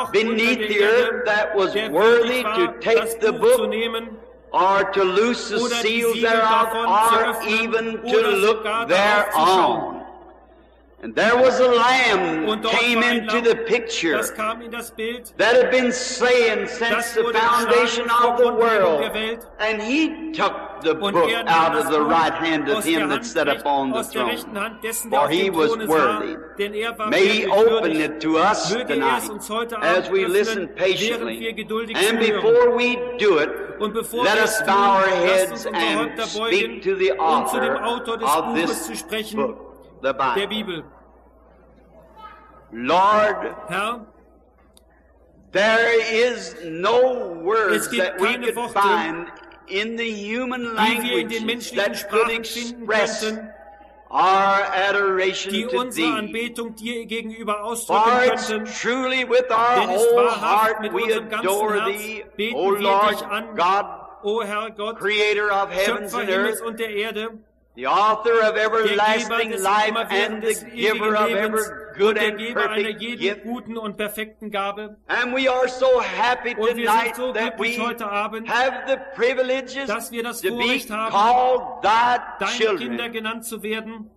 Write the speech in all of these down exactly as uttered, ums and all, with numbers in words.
noch beneath unter der the Erde, earth that was der worthy würdig war, to take das the Buch zu book nehmen or to loose the oder die seals Siegel thereof davon zu or öffnen even to oder look sogar darauf zu schauen. thereon. And there was a lamb Und dort came war ein into Lamm, the picture das kam in das Bild, that had been slain since das the wurde foundation geschlagen of vor the Grundlegung der world. Welt. And he took the Und book er nahm out das of the Buch right hand of aus der him that Hand sat recht- upon the aus der rechten throne. Hand dessen, der For auf he dem was Throne worthy. war, denn er war May he wirklich open würdig. it to us Möge er tonight es uns heute as Abend we listen öffnen, während wir patiently. geduldig And zuhören. before we do it, Und bevor let wir us es bow tun, our lasst heads uns unsere and Häupter speak beugen to the und zu dem author Autor des of Buches this zu sprechen, book, the der Bible. Bibel. Lord, Herr, there is no words Es gibt that we keine could Worte, find in the human die wir in den languages menschlichen that could Sprachen finden express könnten, our adoration die to unsere Thee. Anbetung dir gegenüber For ausdrücken it's könnten. truly with our Denn es whole wahrhaft heart mit we unserem ganzen adore Herz Thee, beten O wir Lord dich an, God, O Herr Gott, Creator of heavens Schöpfer and Himmels earth, und der Erde, the author of der Geber everlasting des life and immerwährenden the ewigen giver of Lebens every good und der and Geber einer perfect jeden gift. guten und perfekten Gabe. And we are so happy Und wir tonight sind so that we glücklich heute Abend, have the privileges dass wir das to be Vorrecht haben, called thy deine Kinder children, genannt zu werden,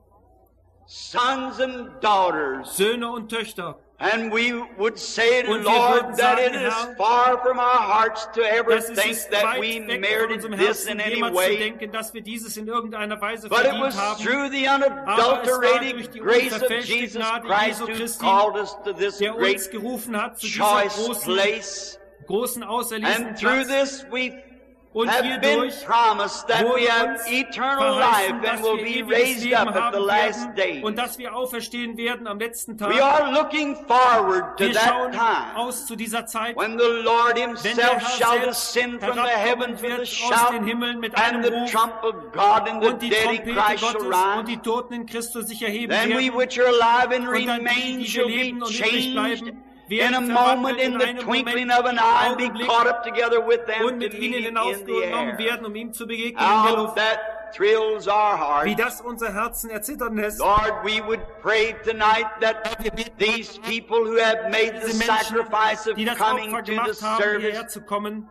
sons and daughters. Söhne und Töchter. And we would say, Und wir Lord, würden that sagen, it is Herr, far from our hearts to ever Das ist think es that weit we weg von merited unserem this Herzen, in any jemals zu way. denken, dass wir dieses in irgendeiner Weise But it verdient was haben. through the Aber es war durch unadulterated die grace of unverfälschte Jesus Gnade Christ Jesu who Christi, called us to this der great uns gerufen hat zu dieser choice großen, place. großen auserlesenen And through Platz. this we Und have been hierdurch promised that we wurde have uns eternal verheißen, life dass and will wir be ewiges raised Leben up at haben the last werden day. und dass wir auferstehen werden am letzten Tag. We are looking forward to Wir that schauen time aus zu dieser Zeit, when the Lord wenn der himself Herr shall selbst descend from the herabkommen heavens with a wird aus shout, den Himmeln mit and einem the Ruf trump of God and the und die dead in Trompete Christ shall Gottes rise. und die Toten in Christus sich erheben Then we werden. which are alive and Und dann die, remain die shall wir be leben und übrig changed bleiben, in a werden moment, verwandelt in in the einem twinkling Moment, of an eye, and be Augenblick caught up together with them und to mit meet ihnen him in the hinaufgenommen air. werden, um ihm zu begegnen in der How Luft. that thrills our heart. Wie das unser Herzen erzittern lässt. Lord, we would pray tonight that these people who have made the Diese Menschen, sacrifice of die das coming Opfer to the gemacht haben, service, hierher zu kommen,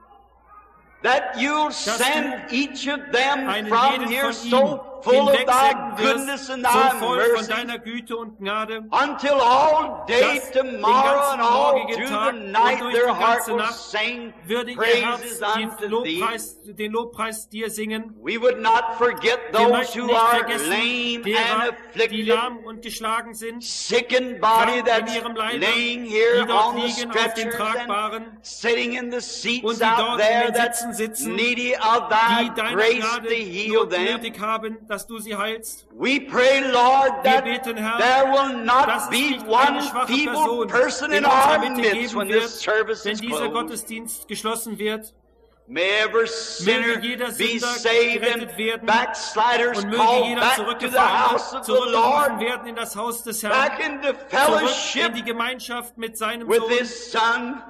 that you'll du send each of them einen from jeden here von so ihnen full of thy hinwegsenden goodness wirst, and so thy voll von mercy, deiner Güte und Gnade, until all day dass den tomorrow ganzen and all morgigen through Tag the und night durch their die heart ganze will Nacht sing würde ihr Herz praises die unto thee. Lobpreis, den Lobpreis dir singen. We would not forget Wir those möchten who nicht are vergessen, lame and derer, die afflicted, lahm und geschlagen sind, sick in body, krank in that's ihrem Leibe, laying here die dort on the liegen auf den stretchers Tragbaren and sitting in the und seats die out dort there, in den that's Sitzen sitzen, needy of thy die deiner grace Gnade to heal them. notwendig haben, dass du sie heilst. We pray, Lord, Wir that beten, Herr, there will dass not es be nicht one eine schwache feeble Person person in in unserer our Mitte midst geben when wird, this service wenn is dieser closed. Gottesdienst geschlossen wird. May every sinner Möge jeder be Sünder saved gerettet and werden backsliders und möge called jeder back to the house Zurückgefallene of the zurückgerufen Lord, werden in das Haus des Herrn, back into zurück in fellowship die Gemeinschaft mit seinem with Sohn. His Son.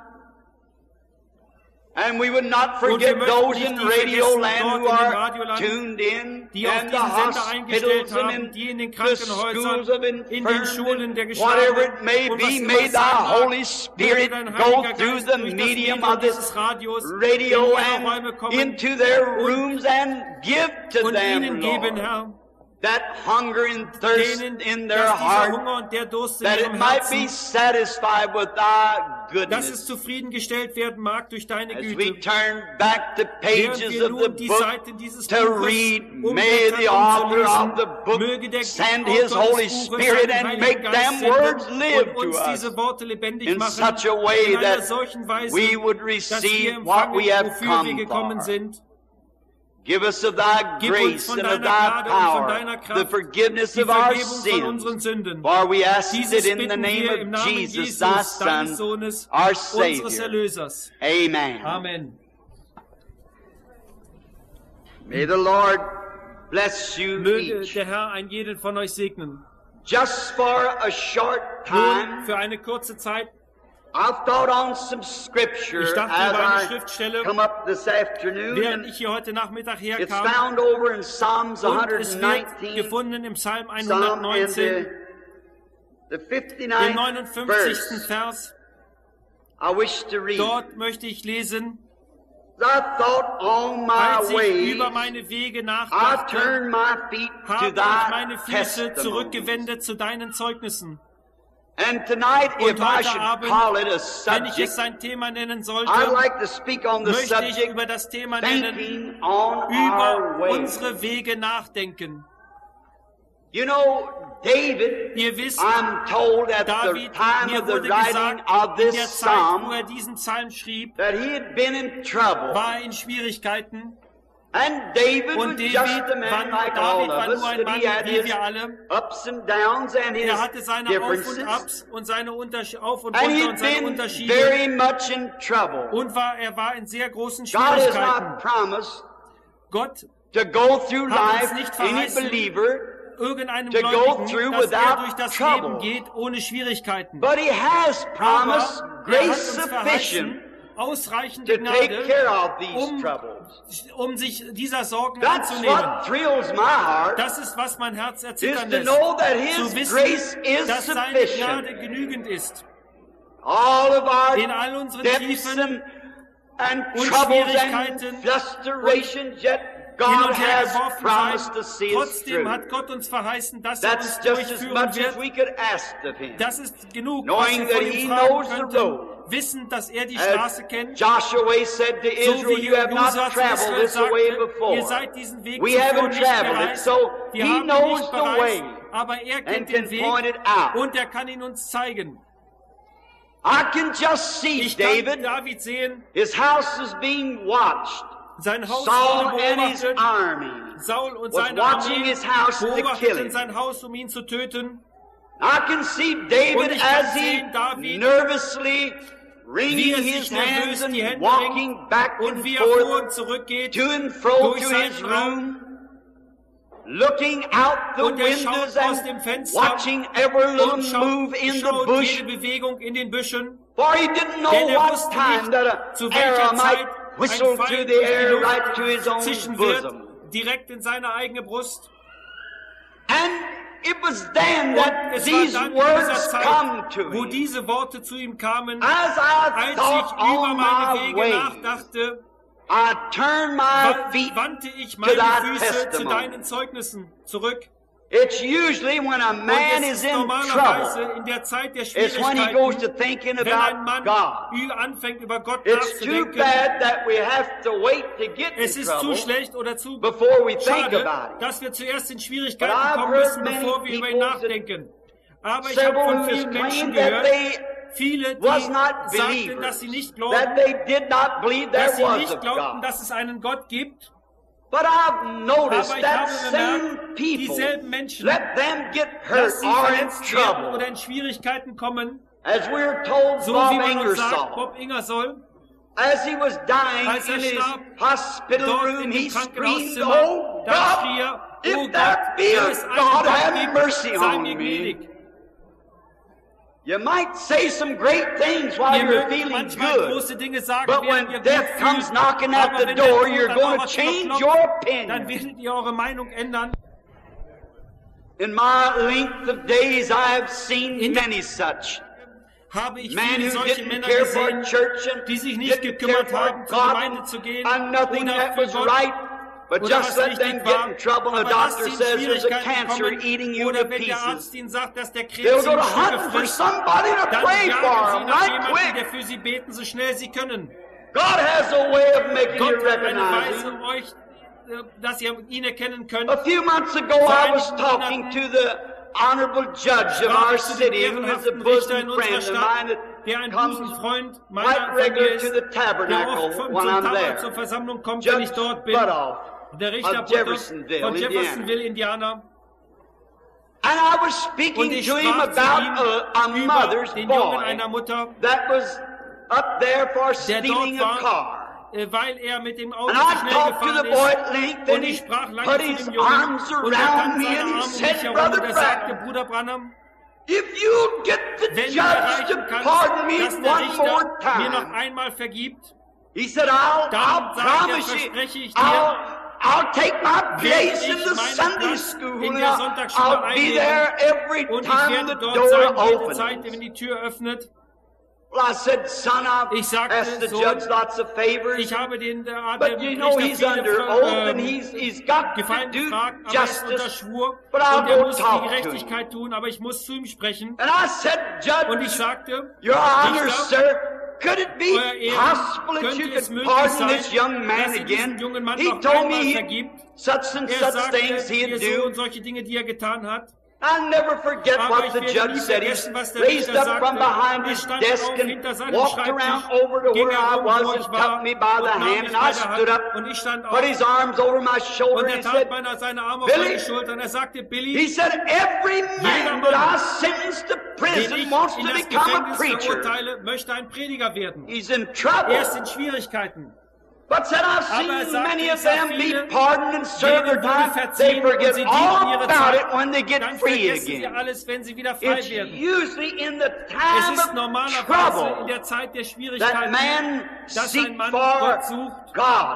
And we would not Und wir forget möchten those nicht in die Radio vergessen Land dort who in dem are Radioland, tuned in, die auf and the diesen Sender eingestellt hospitals and haben, in die in den the Krankenhäusern, schools of in den Schulen der infirmity, whatever Geschlagenen it may und was be, immer may es thy sein mag, Holy möge Spirit dein go Heiliger through Geist the durch das medium Medium of this dieses Radios radio in ihre Räume and kommen into their und, rooms and give to und them, ihnen geben, Lord, Herr, that hunger and thirst denen, in their dass dieser heart, Hunger und der Durst in that it ihrem might be Herzen, satisfied with thy dass es goodness. zufriedengestellt werden mag durch deine As we Güte. turn back the Während pages wir of the nun die book Seiten dieses to Buches read, may the umblättern, um zu author lesen, of the book möge der send Autor his des Holy Buches Spirit seinen and Heiligen make Geist them senden words live und to uns us diese Worte lebendig in machen, such a way in einer that solchen Weise, we would dass wir receive what empfangen, we have wofür wir come gekommen for. sind. Give us of thy Gib uns grace von and of deiner thy Gnade und von deiner power, the Kraft forgiveness die of our Vergebung von unseren sins. Sünden. For we ask Dieses it in the bitten name wir im of Namen Jesus, Jesus, thy deines Son, Sohnes, our unseres Savior. Erlösers. Amen. Amen. May the Lord bless you Möge each. der Herr einen jeden von euch segnen. Just for a short Nun, time, für eine kurze Zeit, I've thought on some scripture ich dachte as über eine I Schriftstelle, come up this afternoon. während And ich hier heute Nachmittag it's herkam, found over in Psalms und es wird one nineteen, gefunden im Psalm Psalm and the, hundertneunzehn, the den fifty-ninth neunundfünfzigsten verse. Vers. I wish to read. Dort möchte ich lesen, I thought on my Als ich ways, über meine Wege I nachdachte, turned my feet to habe ich thy meine Füße testimony. zurückgewendet zu deinen Zeugnissen. And tonight, if Und I heute should Abend, call it a wenn ich subject, es ein Thema nennen sollte, I'd like to speak on the möchte ich subject, über das Thema nennen, thinking on über our ways. unsere Wege nachdenken. You know, David, Ihr wisst, I'm told at the David, time mir of the wurde writing gesagt, of in this der Zeit, wo psalm, er diesen Psalm schrieb, that he had been in trouble. war er in Schwierigkeiten. And David Und was David just a war, man nur, like all David of war us, nur ein that Mann, he had wie his wir alle. ups and downs and his Er hatte seine Auf und differences. Abs und seine Unterschiede, Auf und And Runter he'd und seine been Unterschiede. very much in trouble. Und war, er war in sehr großen God has Schwierigkeiten. not promised Gott, to go through hat uns life, nicht any verheißen, believer, irgendeinem to go Gläubigen, through dass er without durch das trouble. Leben geht ohne Schwierigkeiten. but he has promised Aber er hat grace uns sufficient verheißen, ausreichende to take Gnade, care of these um, troubles. um sich dieser Sorgen That's anzunehmen. what thrills my heart, Das ist, was mein Herz is erzittern to lässt. know that his Zu wissen, grace is dass seine sufficient. Gnade genügend ist. All of our In all unseren depths Tiefen and, and und troubles Schwierigkeiten and frustrations, yet hin God und her has geworfen promised sein. to see us Trotzdem through. hat Gott uns verheißen, dass er That's uns just as durchführen much as wird. we could ask of him. Das ist genug, was Knowing wir that von he ihm fragen knows the könnten, road. wissen, dass er die Straße As kennt. Joshua said to So Israel, wie you have not Josua zu traveled Israel this way sagte, before. ihr seid diesen Weg We zuvor haven't nicht traveled it, gereist. so Wir he haben ihn knows nicht the bereist, way aber er and kennt can den point Weg it out. und er kann ihn uns zeigen. I can just see Ich kann David, David sehen, his house is being watched. sein Haus Saul wurde and his beobachtet. army Saul und was seine watching Armee his house to kill beobachteten him. sein Haus, um ihn zu töten. I can see Und David ich kann as he sehen, David, nervously wie wringing er his sich hands nervös and die Hände walking ringt back und and wie er vor forth und zurück geht, to and fro durch to seinen his Raum. room, looking out the Und er windows schaut aus dem and Fenster watching every little und schaut, move in the schaut bush. jede Bewegung in den Büschen. For he didn't know Denn er what wusste time nicht, that a zu arrow welcher might Zeit whistle ein through Feind the durch die air Luft right to his own zischen wird, bosom. direkt in seine eigene Brust. And it was then Und that es war these dann in dieser words come Zeit, to wo him. diese Worte zu ihm kamen, As I als thought ich über on meine my Wege way, nachdachte, I turned my wa- feet wandte ich meine thy Füße zu testimony. deinen Zeugnissen zurück. It's usually when a Und man es is ist in normalerweise trouble, in der Zeit der it's when he goes to Schwierigkeiten, thinking wenn ein about Mann God. ü- anfängt, über Gott It's too nachzudenken. bad that we have to wait to get Es in ist zu trouble schlecht oder zu before we think schade, about it. dass wir zuerst in Schwierigkeiten But I've kommen heard müssen, many bevor wir über ihn people that- nachdenken. Aber ich habe Several von who vielen has Menschen claimed that gehört, they viele, die was not sagten, believers, dass sie nicht that glauben, they did not believe there dass sie was nicht a glaubten, God. dass es einen Gott gibt. But I've noticed Aber ich that habe same bemerkt, people, dieselben Menschen, let them get hurt dass sie or in verletzt werden oder trouble, in Schwierigkeiten kommen, as we're told so Bob wie man uns sagt, Ingersoll, Bob Ingersoll, as he was dying als er in his starb, hospital dort room, in he dem screamed, Krankenhauszimmer, "Oh da God, schrie er, oh if Gott, there be wenn a es einen God, Gott have gibt, mercy sei on mir me." gnädig. You might say some great things while Ihr you're mögt feeling manchmal good, große Dinge sagen, but während when ihr death gut comes fühlt. knocking at Aber the wenn der door, Tod you're am going to Mauerzimmer change klopft, your dann opinion. werdet ihr eure Meinung ändern. In my length of days, I have seen In der- many such. Habe ich Men viele who solche didn't Männer care for gesehen, church and die sich nicht didn't gekümmert care haben, for zur God Gemeinde zu gehen and nothing oder that für was Gott right, but oder just was let richtig them get war, in trouble and the aber dass doctor sie in says there's a Schwierigkeiten cancer kommen eating you oder to wenn der Arzt pieces. ihnen sagt, dass der Krebs They'll sie go in to Stücke hunting for frisst, somebody to dann pray jagen for sie them nach right jemandem, der quick. für sie beten, so schnell sie können. God has a way of making you Gott hat eine recognize Weise, Him. euch, äh, dass ihr ihn erkennen könnt. A few months ago, I was talking to the honorable judge of Sprach our ich zu dem city, who is a ehrenhaften Richter in bosom unserer friend of mine Stadt, der ein that comes Busenfreund quite meiner Familie regular ist, to the der tabernacle oft vom, when zum I'm Tabor there. zur Versammlung kommt, wenn ich Judge dort bin. Butoff Der Richter of Butoff Jeffersonville, von Indiana. Jeffersonville, Indiana. And I was Und speaking ich to him sprach zu about ihm a, a über mother's den Jungen boy einer Mutter, that was up there for der stealing dort a war, car. äh, weil er mit dem Auto And zu I schnell talked to the gefahren boy ist. at length, Und and ich he sprach lange put zu his dem Jungen arms und er around tanzte me seine and he Arme um said, mich herum "Brother und er sagte, Branham, Bruder Branham, if you get the wenn du judge erreichen to kannst, pardon me dass der one Richter more mir noch time," einmal vergibt, he said, I'll, dann I'll sagt er, promise you, verspreche ich dir, I'll, I'll take my werde place in ich the meinen Sunday Platz school in and der I'll, Sonntagsschule I'll be there every und ich time werde the dort door sein, jede Zeit, opens. wenn die Tür öffnet. Well, I said, son, I've Ich sagte, asked the Sohn, judge lots of favors. Ich habe den, der, But you dem know Richter he's viele under Fra- oath and ähm, he's, he's got to Gefallen do gefragt, aber er ist unter justice. Schwur But I'll und er go muss talk die to him. Gerechtigkeit tun, aber ich muss zu ihm sprechen. And I said, Und ich Judge, sagte, Your Honor, Richter, sir, could it be Euer Ehren, possible that könnte you es could möglich pardon sein, this young man dass ihr diesen again? jungen Mann He noch told einmal me he, vergibt? such and Er such sagte things he'd mir so do. und solche Dinge, die er getan hat. I'll never forget Aber what ich the werde judge nie said. He vergessen, was der raised Richter up from sagte. behind Er his stand desk auf and hinter seinem walked Schreibtisch, around over to ging where I herum, was wo and ich took war, me by the und nahm hand. mich And bei I der stood Hand up, und ich stand put auf. his arms over my shoulder, Und and er he tat said, meiner seine Arme auf Billy, meine Schulter und er sagte, he Billy, said, every man that I sentence to den prison ich wants in to das become a Gefängnis preacher. verurteile, möchte ein Prediger werden. He's in Er ist trouble. in Schwierigkeiten. But said, I've Aber er seen sagte, many ich of sah them be viele, pardoned and serve their denen wurde time. They verziehen und forget sie dienten all ihre about Zeit. it when they get Dann free vergessen sie again. alles, wenn sie wieder frei It's werden. usually in the Es time ist of normalerweise in trouble der Zeit der that Schwierigkeiten, man dass seek ein Mann for Gott sucht. God.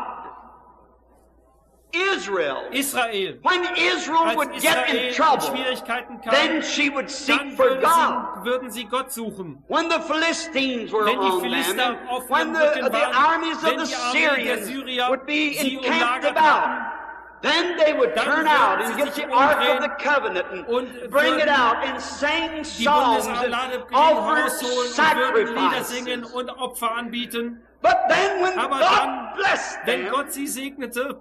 Israel, Israel. when Israel Als would get Israel in in trouble, Schwierigkeiten then kam, she would seek dann for würden God. sie, würden sie Gott suchen. When the Philistines were Wenn die on them, Philister and auf when ihrem the, Rücken the waren, armies of wenn the die Armee der Syrians Syrier would be sie encamped umlagert about, hatten, then they would dann turn würden out sie and get sich the Ark of umdrehen the Covenant and und bring it würden out and sing die songs and Bundesanlage offer rausholen und würden Lieder singen sacrifices. und Opfer anbieten. But then when Aber God dann, blessed wenn them Gott sie segnete,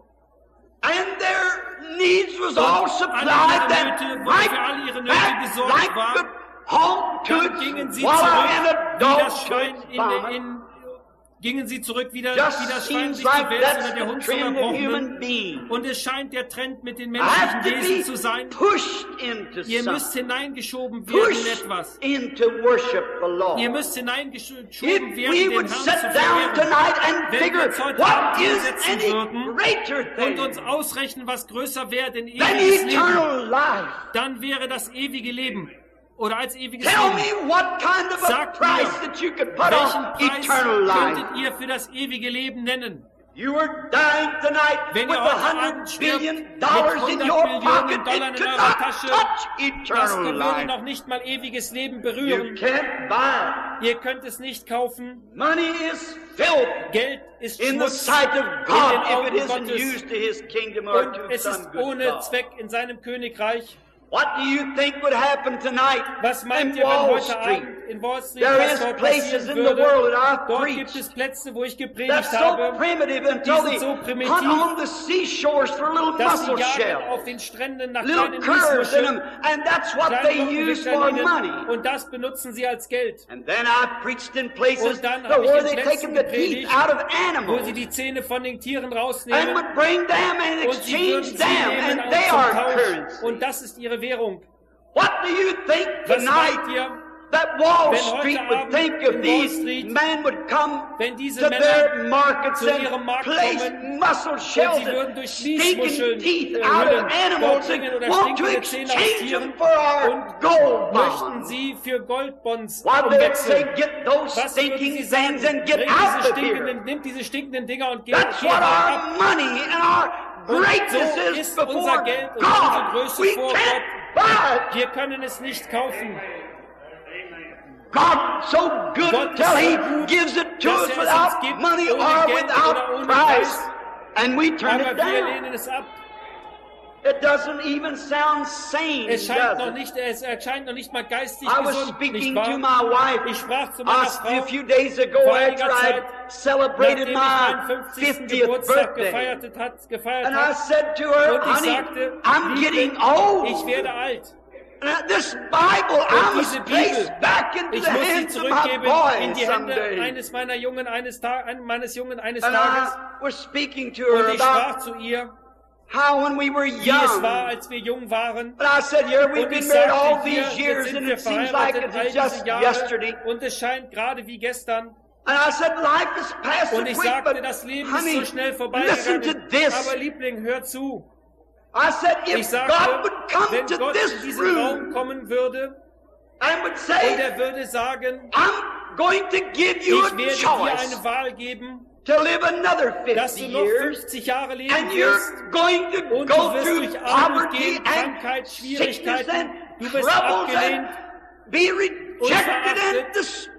and their needs was all alle supplied, ihre that Nöte, wo right für alle ihre Nöte back gesorgt like war, the home to dann gingen its sie waller zurück, and a wie dog das to Schwein its in, vomit. in, gingen sie zurück wieder, Just wie das Schwein seems sich zur like Welt that's oder der the Hund zum trend of human Erbrochenen. being. Und es scheint der Trend mit den I have menschlichen to Wesen be zu sein. pushed into Ihr müsst something. hineingeschoben werden in Pushed etwas. into worship the Lord. Ihr müsst hineingeschoben If werden, we den would Herrn sit zu down verehren. tonight and Wenn wir figure uns heute what Abend is hinsetzen any würden greater und uns thing ausrechnen, was größer wäre denn than ewiges Leben, eternal life. dann wäre das ewige Leben. Oder als ewiges Tell Leben. me what kind of a Sagt price mir, that you could put Welchen on Preis eternal life. könntet ihr für das ewige Leben nennen? You are dying tonight Wenn with ihr a heute hundred Abend stirbt billion mit dollars in hundert your Millionen pocket, Dollar it in could eurer not Tasche, touch das eternal würde life. noch nicht mal ewiges Leben You berühren. can't buy Ihr könnt es nicht kaufen. it. Money is filth Geld ist in the Schmutz sight of in God den if it Augen isn't Gottes. used to His kingdom or Und to es some ist good ohne cause. Zweck in seinem Königreich. What do you think would happen tonight Was meint in ihr, wenn Wall heute Street? Abend in Wall Street There was is dort places passieren in the würde? world that I've Dort preached gibt es Plätze, wo ich That's gepredigt so habe, primitive until Die they sind so primitiv, hunt on the seashores for little dass sie mussel jagen auf shells, den Stränden nach little kleinen curves in them, Miesmuscheln, and that's what kleinen they use for money. Rockenwichterlingen, und das benutzen sie als Geld. And then I've preached in places Und dann habe ich where in they've Plätzen taken the teeth gepredigt, out of wo animals sie die Zähne von den Tieren and rausnehmen would bring them and und sie würden exchange sie them, nehmen and und they zum are Tausch. currency. Und das ist ihre Währung. What do you think Was meint tonight ihr, that Wall wenn heute Street would Abend think in if Wall these Street, men would come wenn diese to Männer their markets zu and ihrem Markt place kommen muscle shells sie würden and durch stinking Miesmuscheln, teeth äh, out of Hüllen animals dort bringen and oder want to stinkende Zähne aus exchange them Tieren for our und gold möchten bonds? sie für Goldbonds Why they say umwechseln. get those Was würden stinking sie sagen? things and get Bring out diese of here? stinkenden, nimmt diese stinkenden Dinger und geht That's hier what ab. our money and our Und greatness so is ist unser before Geld und unsere God. Größe We vor can't Gott. buy it. Wir können es nicht kaufen. God's so good Gott until ist He so gut, gives it to dass us er es without uns gibt, money ohne or Geld oder without ohne price, Preis. and we turn Aber it wir down. lehnen es ab. It doesn't even sound sane, Es scheint does noch it? nicht, es erscheint noch nicht mal geistig I was gesund, nicht speaking wahr? to my wife Ich sprach zu meiner a Frau few days ago vor after einiger I Zeit, celebrated nachdem ich my meinen fünfzigsten fiftieth Geburtstag birthday. gefeiert hat, gefeiert And I hat. said to her, Und ich honey, sagte, I'm Liebe, getting old. ich werde alt. And this Bible, I Und must diese place Bibel, back into ich the muss sie hands of my zurückgeben in boys die Hände someday. eines meiner Jungen, eines, Ta meines Jungen eines And Tages. I was speaking to her Und ich sprach about zu ihr, how when we were wie es war, young, als wir jung waren. and I said, yeah, we've Und ich been married all sagte, hier, these jetzt years, sind and wir it seems like verheiratet all it's diese just Jahre yesterday. und es scheint gerade wie gestern. And I said, life is past so Und ich quick, sagte, but das Leben honey, ist so schnell listen to vorbeigegangen. this. Aber Liebling, hör zu. I said, Ich if sagte, God would come wenn to Gott this in diesen Raum room kommen würde and would und say, er würde sagen, I'm going to give you ich a werde dir choice eine Wahl geben, to live another dass fifty du noch years, fünfzig Jahre leben and wirst you're going to und go du wirst through durch Armut poverty gehen, and Krankheit, sickness Schwierigkeiten, and du wirst troubles and abgelehnt be rejected and verachtet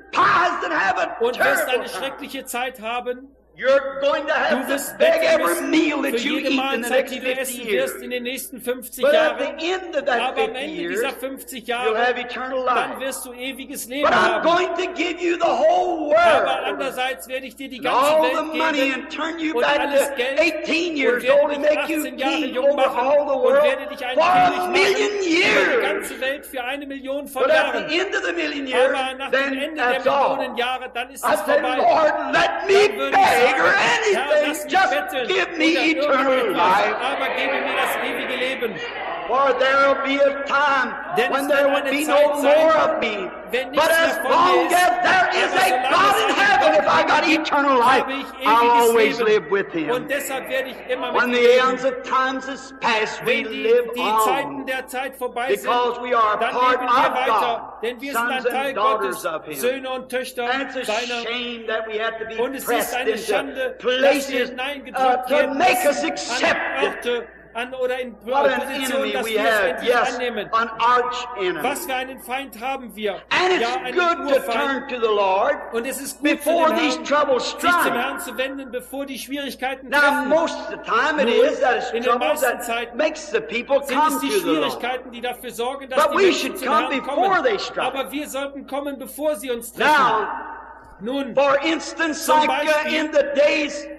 despised and have a und wirst terrible eine time. schreckliche Zeit haben. You're going to Du have to wirst beg betteln every müssen meal für that you jede eat in the Mahlzeit, next die du fifty essen years. wirst in den nächsten fünfzig But at Jahren. the end of that Aber am fifty Ende years, dieser fünfzig you'll Jahre, have eternal life. dann wirst du ewiges Leben But I'm haben. going to give you the whole Aber world andererseits werde ich dir die and ganze all the Welt money geben and turn you und back alles to Geld eighteen und years werde old and dich make you achtzehn Jahre king jung over machen all the und world werde dich einen for König a machen million über die years. ganze Welt für eine Million von But at Jahren. the end of the million years, Aber nach dem then Ende der that's all. Millionen Jahre, dann ist I es said, vorbei. Lord, let me Dann würde ich beg or sagen, Herr, anything, lass mich just betteln give me oder eternal irgendetwas, life. aber gebe mir das ewige Leben. For there will be a time Denn when es there wird would eine be Zeit no sein, more of me. wenn But nichts as mehr von long mir ist. as there is Aber a solange God es in einen heaven, Gott if I got gibt, eternal life, habe ich I'll ewiges always Leben. live with Him. Und deshalb werde ich immer mit When ihm the leben. ends of times is past, we Wenn die, live die Zeiten on. der Zeit vorbei sind, Because we are dann part leben wir of weiter. God, Denn wir sind ein sons Teil and daughters Gottes, of Him. Söhne und Töchter And it's a seiner. shame that we have to be Und es ist pressed eine into Schande, dass wir places uh, hineingedrückt to werden make us müssen accept an it. Orte an, oder in What an Positionen, enemy dass we wir es have. endlich Yes, annehmen. an arch enemy. Was für einen Feind haben wir? And it's Ja, einen good to Urfeind. turn to the Lord Und es ist gut, zu before dem these Herrn, troubles sich zum strike. Herrn zu wenden, bevor die Schwierigkeiten Now, treffen. most of the time it Nun, is that it's in den troubles meisten that Zeiten makes the people sind come es die to the Lord. Schwierigkeiten, die dafür sorgen, dass But die we Menschen should zum come Herrn before kommen. they strike. Aber wir sollten kommen, bevor sie uns treffen. Now, Nun, for instance, Zum like uh, Beispiel- in the days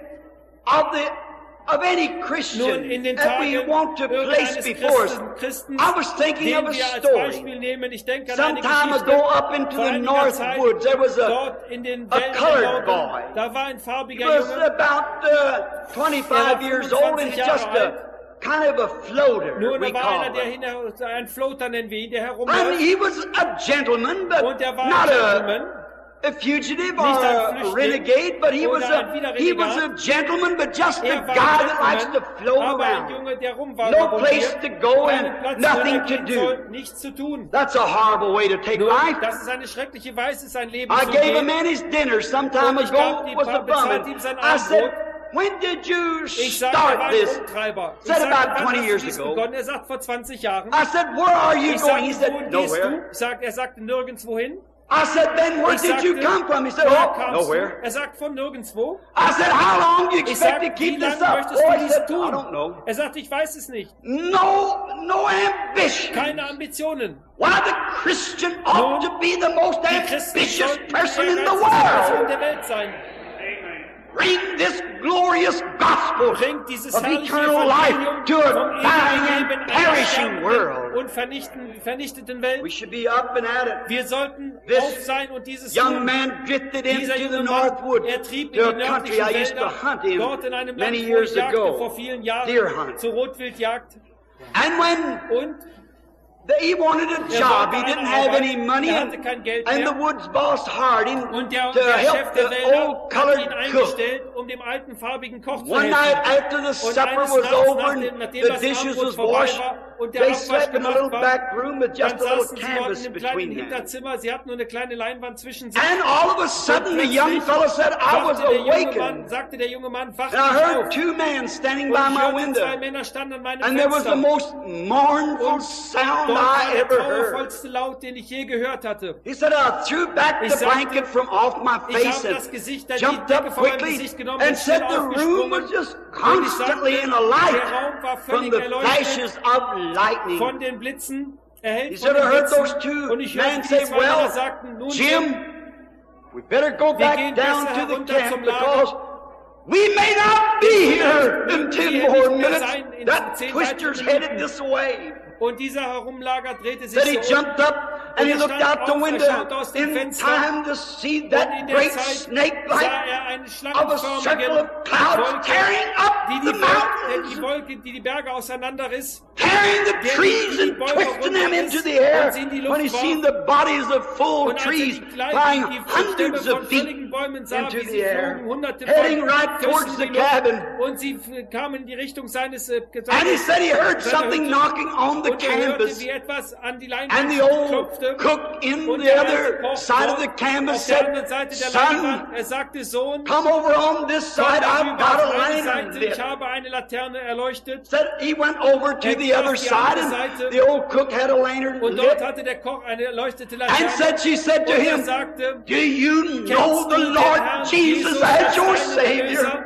of the of any nun Christian in den that we Tagen want to place irgendeines before us, Christen, Christens, I was thinking of den a wir als story. Beispiel nehmen. Ich denke an Some eine time Geschichte. ago, up into Vor the einiger north Zeit, woods, there was a dort in den a Wäldern colored Norden, boy. da war ein he farbiger was Junge. about uh, twenty-five Er war years old and fünfundzwanzig just Jahre a kind of a floater, Nun, we er war call einer, der him. hinter, ein Floater nennen wir ihn, der And herumläuft. he was a gentleman, but Und er war ein not a Gentleman. a fugitive Nicht or ein a Flüchtling renegade, but he was oder ein a Widerrenegat. he was a gentleman, but just a Er war guy ein that likes to Gentleman, float aber ein around. Junge, der No rumwandert, place to go keinen and Platz, nothing wo er to gehen do. soll, nichts zu tun. That's a horrible way to take Nun, life. das ist eine schreckliche Weise, sein Leben I zu gave a gehen. man his dinner some time Und ich ago. gab die Was a bezahlte bum. ihm sein I said, Abendbrot. when did you Ich sage, er war start ein this? Rumtreiber. Ich Said sage, about wann twenty hast du years dies ago. begonnen? Er sagt, vor zwanzig Jahren. I said, where are you Ich going? He sagte, said, wohin gehst du? nowhere. Ich sag, er sagte, nirgendwo hin. I said, then where Ich did you sagte, come from? He said, woher oh, kamst nowhere. du? Er sagt, von nirgendwo. I said, how long do you Ich expect sag, to wie keep this lange up? möchtest Oh, du he dies said, I tun? don't know. Er sagt, ich weiß es nicht. No, no ambition. Keine Ambitionen. Why, the Christian ought to be the most Die Christen ambitious sollten die person in the ehrgeizigste Person world. der Welt sein. Bring this glorious gospel Bringt dieses of herrliche eternal life Evangelium to vom a dying ewigen and Leben einer perishing sterbenden world. und vernichten, vernichteten We Welt. should be up and at it. Wir sollten This auf sein und dieses Young tun. man drifted Dieser into the junge North Mann, Woods, er trieb to in die a country nördlichen I used to Wälder, hunt in dort in einem Land, many wo ich years jagte, ago. vor vielen Deer Jahren, hunt. zur Rotwildjagd. And when Und the, he wanted a Er job, wollte he didn't eine have Arbeit, any money, er and, hatte kein Geld and mehr. the woods boss hired him Und der, to der Chef help der the Wälder old hat ihn colored cook. eingestellt, um dem alten farbigen Koch zu One night helfen. after the Und supper eines was Nachts, over nachdem, and nachdem the das dishes Abendbrot was vorbei washed, war und der they Abwasch slept in a gemacht little war, back room with dann just a little saßen sie dort in canvas dem kleinen between them. Hinterzimmer, sie hatten nur eine kleine Leinwand zwischen sich. And all of a sudden the young fellow said, I was Wachte der junge Mann, awakened. sagte der junge Mann, wach And I mich heard auf. two men standing Und by ich my hörte, window. zwei Männer standen an meinem And there was the Fenster. most mournful Und sound dort war I der ever heard. trauervollste Laut, den ich je gehört hatte. He said, I threw back Ich the sagte, blanket from off my Ich face habe das and Gesicht, die jumped Decke up von meinem quickly Gesicht genommen and und schnell said the room was aufgesprungen. just Und ich constantly sagte, in a light der Raum war from völlig the erleuchtet flashes of lightning. von den Blitzen, erhellt He von said, I den heard those Blitzen. two Und ich men hörte, die say, zwei Männer well, sagten, nun Jim, we better go wir back gehen down besser to the herunter camp zum Lager. because we may not be here in ten Wir more nicht mehr minutes. sein in That zehn twister's weiteren headed Minuten. this way. Und dieser Herumlager drehte sich That he so um. jumped up and he er looked stand out the auf, er window schaute aus dem in Fenster. time to see Und that in der great Zeit snake sah like er eine of a schlangenförmige circle of clouds Wolke, tearing up die the die, Wolke, die mountains, Wolke, die die Berge auseinanderriss. tearing the der trees die and Bäume twisting them runterriss into the air. und sie in die Luft When he warf. seen the bodies of full Und als er trees die kleinen, flying die Stämme hundreds von of feet völligen Bäumen sah, into wie the sie air, flogen, hunderte heading von right Füßen towards in the die Luft. cabin. Und sie f- kamen in die Richtung seines äh, And he said he heard seiner something Hütte. knocking on the Und er hörte, canvas. wie etwas an die And Leinwand the old klopfte. kochte. cook in Und the der other alte Koch side of the dort canvas auf der anderen said, Seite der son, Leinwand, er sagte, Sohn, come over on this komm side, mal I've rüber got auf a meine lantern Seite, lit. ich habe eine Laterne erleuchtet. Said he went over to Er the ging other auf die side andere and Seite. the old cook had a lantern Und lit. dort hatte der Koch eine erleuchtete And Laterne. said, she said to Und er him, sagte, do you know kennst the du den Lord Herrn Jesus Jesus as als your deinen Savior? Erlöser?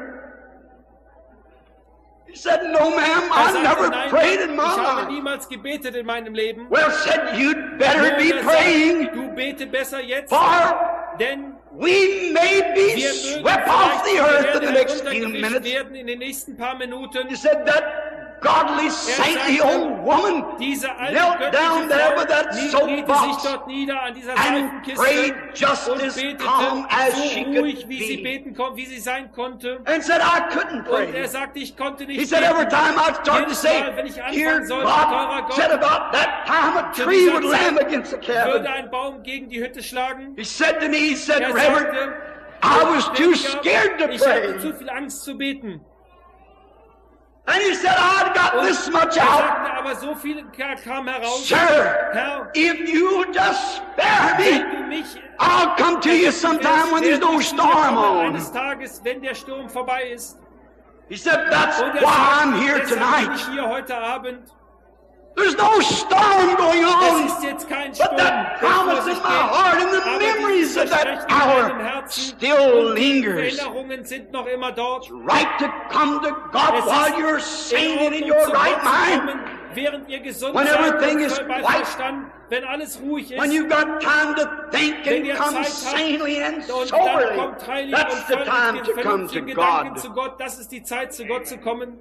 He said, no ma'am, Er I sagte, never nein, prayed in ich my habe life. niemals gebetet in meinem Leben. Well, said, you'd better Nun, be er praying, sagt, du bete besser jetzt, for denn we may be wir mögen swept off the vielleicht earth in the next few heruntergewischt minutes. werden in den nächsten paar Minuten. He said, that godly, saintly sagte, old woman Diese alte knelt down there göttliche with that Frau kniete sich soapbox dort nieder an dieser and Seifenkiste prayed just und as betete calm as she so could ruhig, wie sie be. beten konnte, wie sie sein konnte. And said, I couldn't Und er pray. sagte, ich konnte nicht He said, every beten. time I'd start to Jedes say, Mal, wenn ich anfangen here sollte, teurer God Gott, said about that time a zu tree dieser would lamb Zeit against the würde cabin. ein Baum gegen die Hütte schlagen. He said to me, he said, Er Reverend, sagte, I was too Prediger, scared to ich hatte pray. zu viel Angst zu beten. And he said, I'd got Und this much er out. sagte, aber so viel kam heraus. Sir, Herr, if you'll just spare wenn me, du mich I'll come to you sometime when there's no storm on. eines Tages, wenn der Sturm vorbei ist. He said, that's Und er why sagte, I'm here deshalb bin tonight. ich hier heute Abend. There's no storm going Es on, ist jetzt kein but Sturm, that der vor promise sich in my geht. heart and the Aber memories dieses of that Versprechen in meinem hour Herzen still und die lingers. Erinnerungen sind noch immer dort. Right to come to God Es while ist you're in sane and in Ordnung, your zu right Gott zu mind. kommen, während ihr gesund When seid everything und is voll bei quiet. Verstand, wenn alles ruhig ist. When you've got time to think Wenn and ihr come Zeit habt sanely and und dann soberly, kommt heilig that's und the voll time mit to den come to vernünftigen Gedanken God. zu Gott. Das ist die Zeit, zu Gott zu kommen.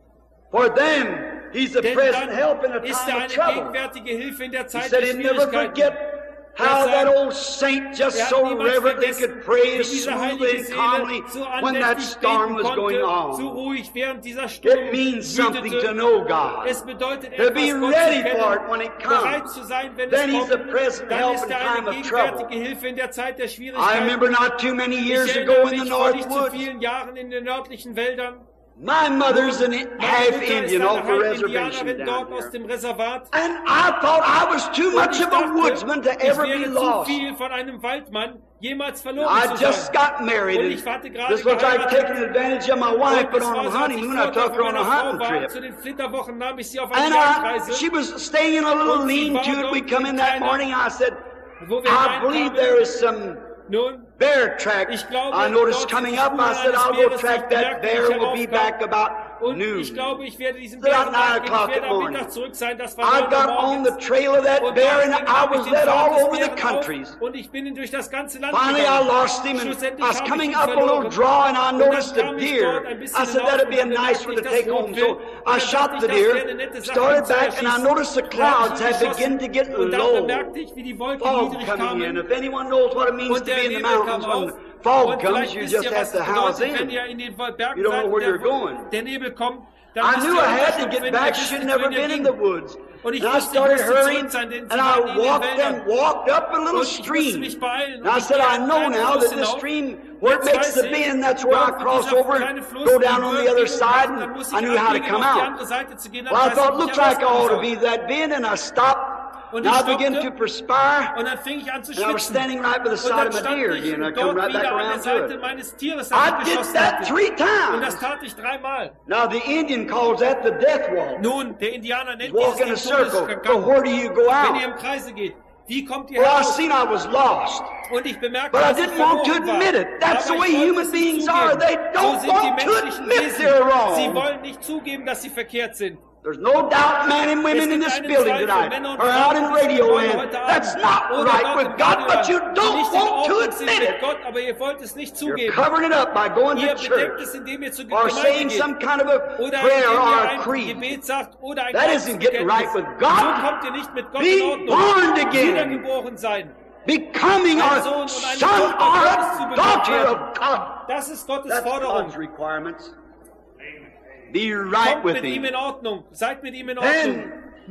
For then, He's a Denn present dann help in a ist time er of eine trouble. gegenwärtige Hilfe in der He Zeit said der he'd never Schwierigkeiten. forget how Er that sagt, old saint just Er hat so niemals reverently vergessen, could pray wie as diese smoothly heilige and Seele calmly so when that andächtig storm beten was going konnte, so on. ruhig, während dieser Sturm It means something to wütete. know God. Es bedeutet To be etwas, Gott ready zu kennen, for it when it bereit comes. zu sein, wenn Then es He's a kommt. present Dann help ist in er time eine of trouble. gegenwärtige Hilfe in der Zeit der I Schwierigkeiten. remember not too many years Ich ago erinnere in the mich vor North nicht zu Woods, vielen Jahren in den nördlichen Wäldern. my mother's an Meine half Mutter ist Indian eine off the reservation Halb-Indianerin down dort aus here. dem Reservat. And I thought I was too Und much ich of a dachte, woodsman to ich ever be wäre zu lost. viel von einem Waldmann jemals verloren I zu just sein. got married, Und and ich hatte gerade this looks like geheiratet. taking advantage of my wife, Und but es on war a so, als ich honeymoon, I Vorteil took her von on a meiner Frau hunting war. trip. Zu den Flitterwochen nahm ich sie auf eine And I, Jagdreise. she was staying in a little Und sie war lean-to, and dort we come in in that kleiner- morning, I said, Wo wir I believe hineinkamen. there is some Nun, bear track Ich glaube, I noticed dort coming sind up. die I Spuren said, eines I'll go Bäres, track die that bemerkte, bear. die We'll be heraufkam. back about und noon. ich glaube, ich werde diesen It's about Bären nine nachgehen. o'clock Ich werde in am the Mittag morning. zurück sein. Das war I neun Uhr got on morgens. the trail of that Und bear, and dann I nahm ich was den led Pfad all des over the Bären auf countries. und ich bin durch das ganze Land Finally, I gegangen. lost him, and Schlussendlich I was habe ich coming ihn up a little verloren. draw, and I Und dann noticed a kam ich deer. dort ein bisschen I said, hinauf that'd be a und dann nice dachte one ich, to das take home. Rotwild. So Und I dann shot dachte the ich, das wäre eine deer, nette Sache, started ihn zu back, and I erschießen. noticed the Und dann habe clouds ich had geschossen. begun to get Und dann low. bemerkte ich, wie die Wolken Fog niedrig coming in. kamen. If anyone knows what it means Und to der be in the Nebel kam mountains, auf. when fog Und comes, vielleicht you wisst just ihr, have was to das house bedeutet, wenn in. ihr in den You don't know Bergseiten where you're der, going. der Nebel kommt. Dann I müsst knew ihr I had to Unterschlupf get finden, back. ihr wisst She'd nicht, never wohin ihr been in ging. the woods. Und ich And I wusste, ich started musste hurrying, zurück sein, denn sie and waren I in den walked Wäldern. and walked up a little Und ich musste stream. mich beeilen. And I Und ich said, gehe I einen know kleinen now Fluss that the hinauf. stream, where it Jetzt makes weiß the ich, bend, that's where I dort, wo cross dieser over, kleine Fluss go die down on the other Biegung side, hat, and dann muss I ich knew how to abbiegen, come auf die out. andere Seite zu gehen, dann Well, I weiß thought, ich, looks wie ich like I ought to herauskommen be that bend, and I stopped. Und Now ich I began stoppte. to perspire, Und dann fing ich an zu and I was schwitzen. standing right by the Und side dann of my stand deer ich again. I come dort right back wieder an der around to Seite it. meines Tieres, das I ich did geschossen that hatte. three Und das times. tat ich dreimal. Now the Indian calls that the death walk. Nun, der Indianer nennt Walk in a dieses den circle. So Todesgang. where do you go Wenn ihr out? im Kreise geht, wie kommt ihr Well, I heraus? seen I was lost. Und ich bemerkte, But I dass ich didn't want to verloren war. admit it. That's Aber the way ich wollte human es nicht beings are. They zugeben. So don't sind die want to menschlichen admit Wesen. they're Sie wrong. wollen nicht zugeben, dass sie verkehrt sind. There's no doubt men and Es women in gibt this einen building Zweifel, tonight Männer und are out Frauen in in diesem radio Gebäude land. heute That's Abend not oder right dort with im God, Radio but you hören, die don't nicht in want to Ordnung sind admit mit it. Gott, aber ihr wollt es nicht You're zugeben. covering it up by going Ihr to bedeckt church es, indem ihr zur or Gemeinde saying geht. some kind of a Oder prayer indem or ihr a ein creed. Gebet sagt oder ein That isn't getting right Glaubensbekenntnis. with So God. kommt ihr nicht mit Gott Be in Ordnung. born again. Wiedergeboren sein. Becoming Ein a Sohn und eine son Tochter or Gottes zu a bekommen daughter werden. of God. Das ist Gottes That's Forderung. God's requirements. Be right Kommt with mit ihm Him. in Ordnung. Seid mit ihm in Ordnung. Then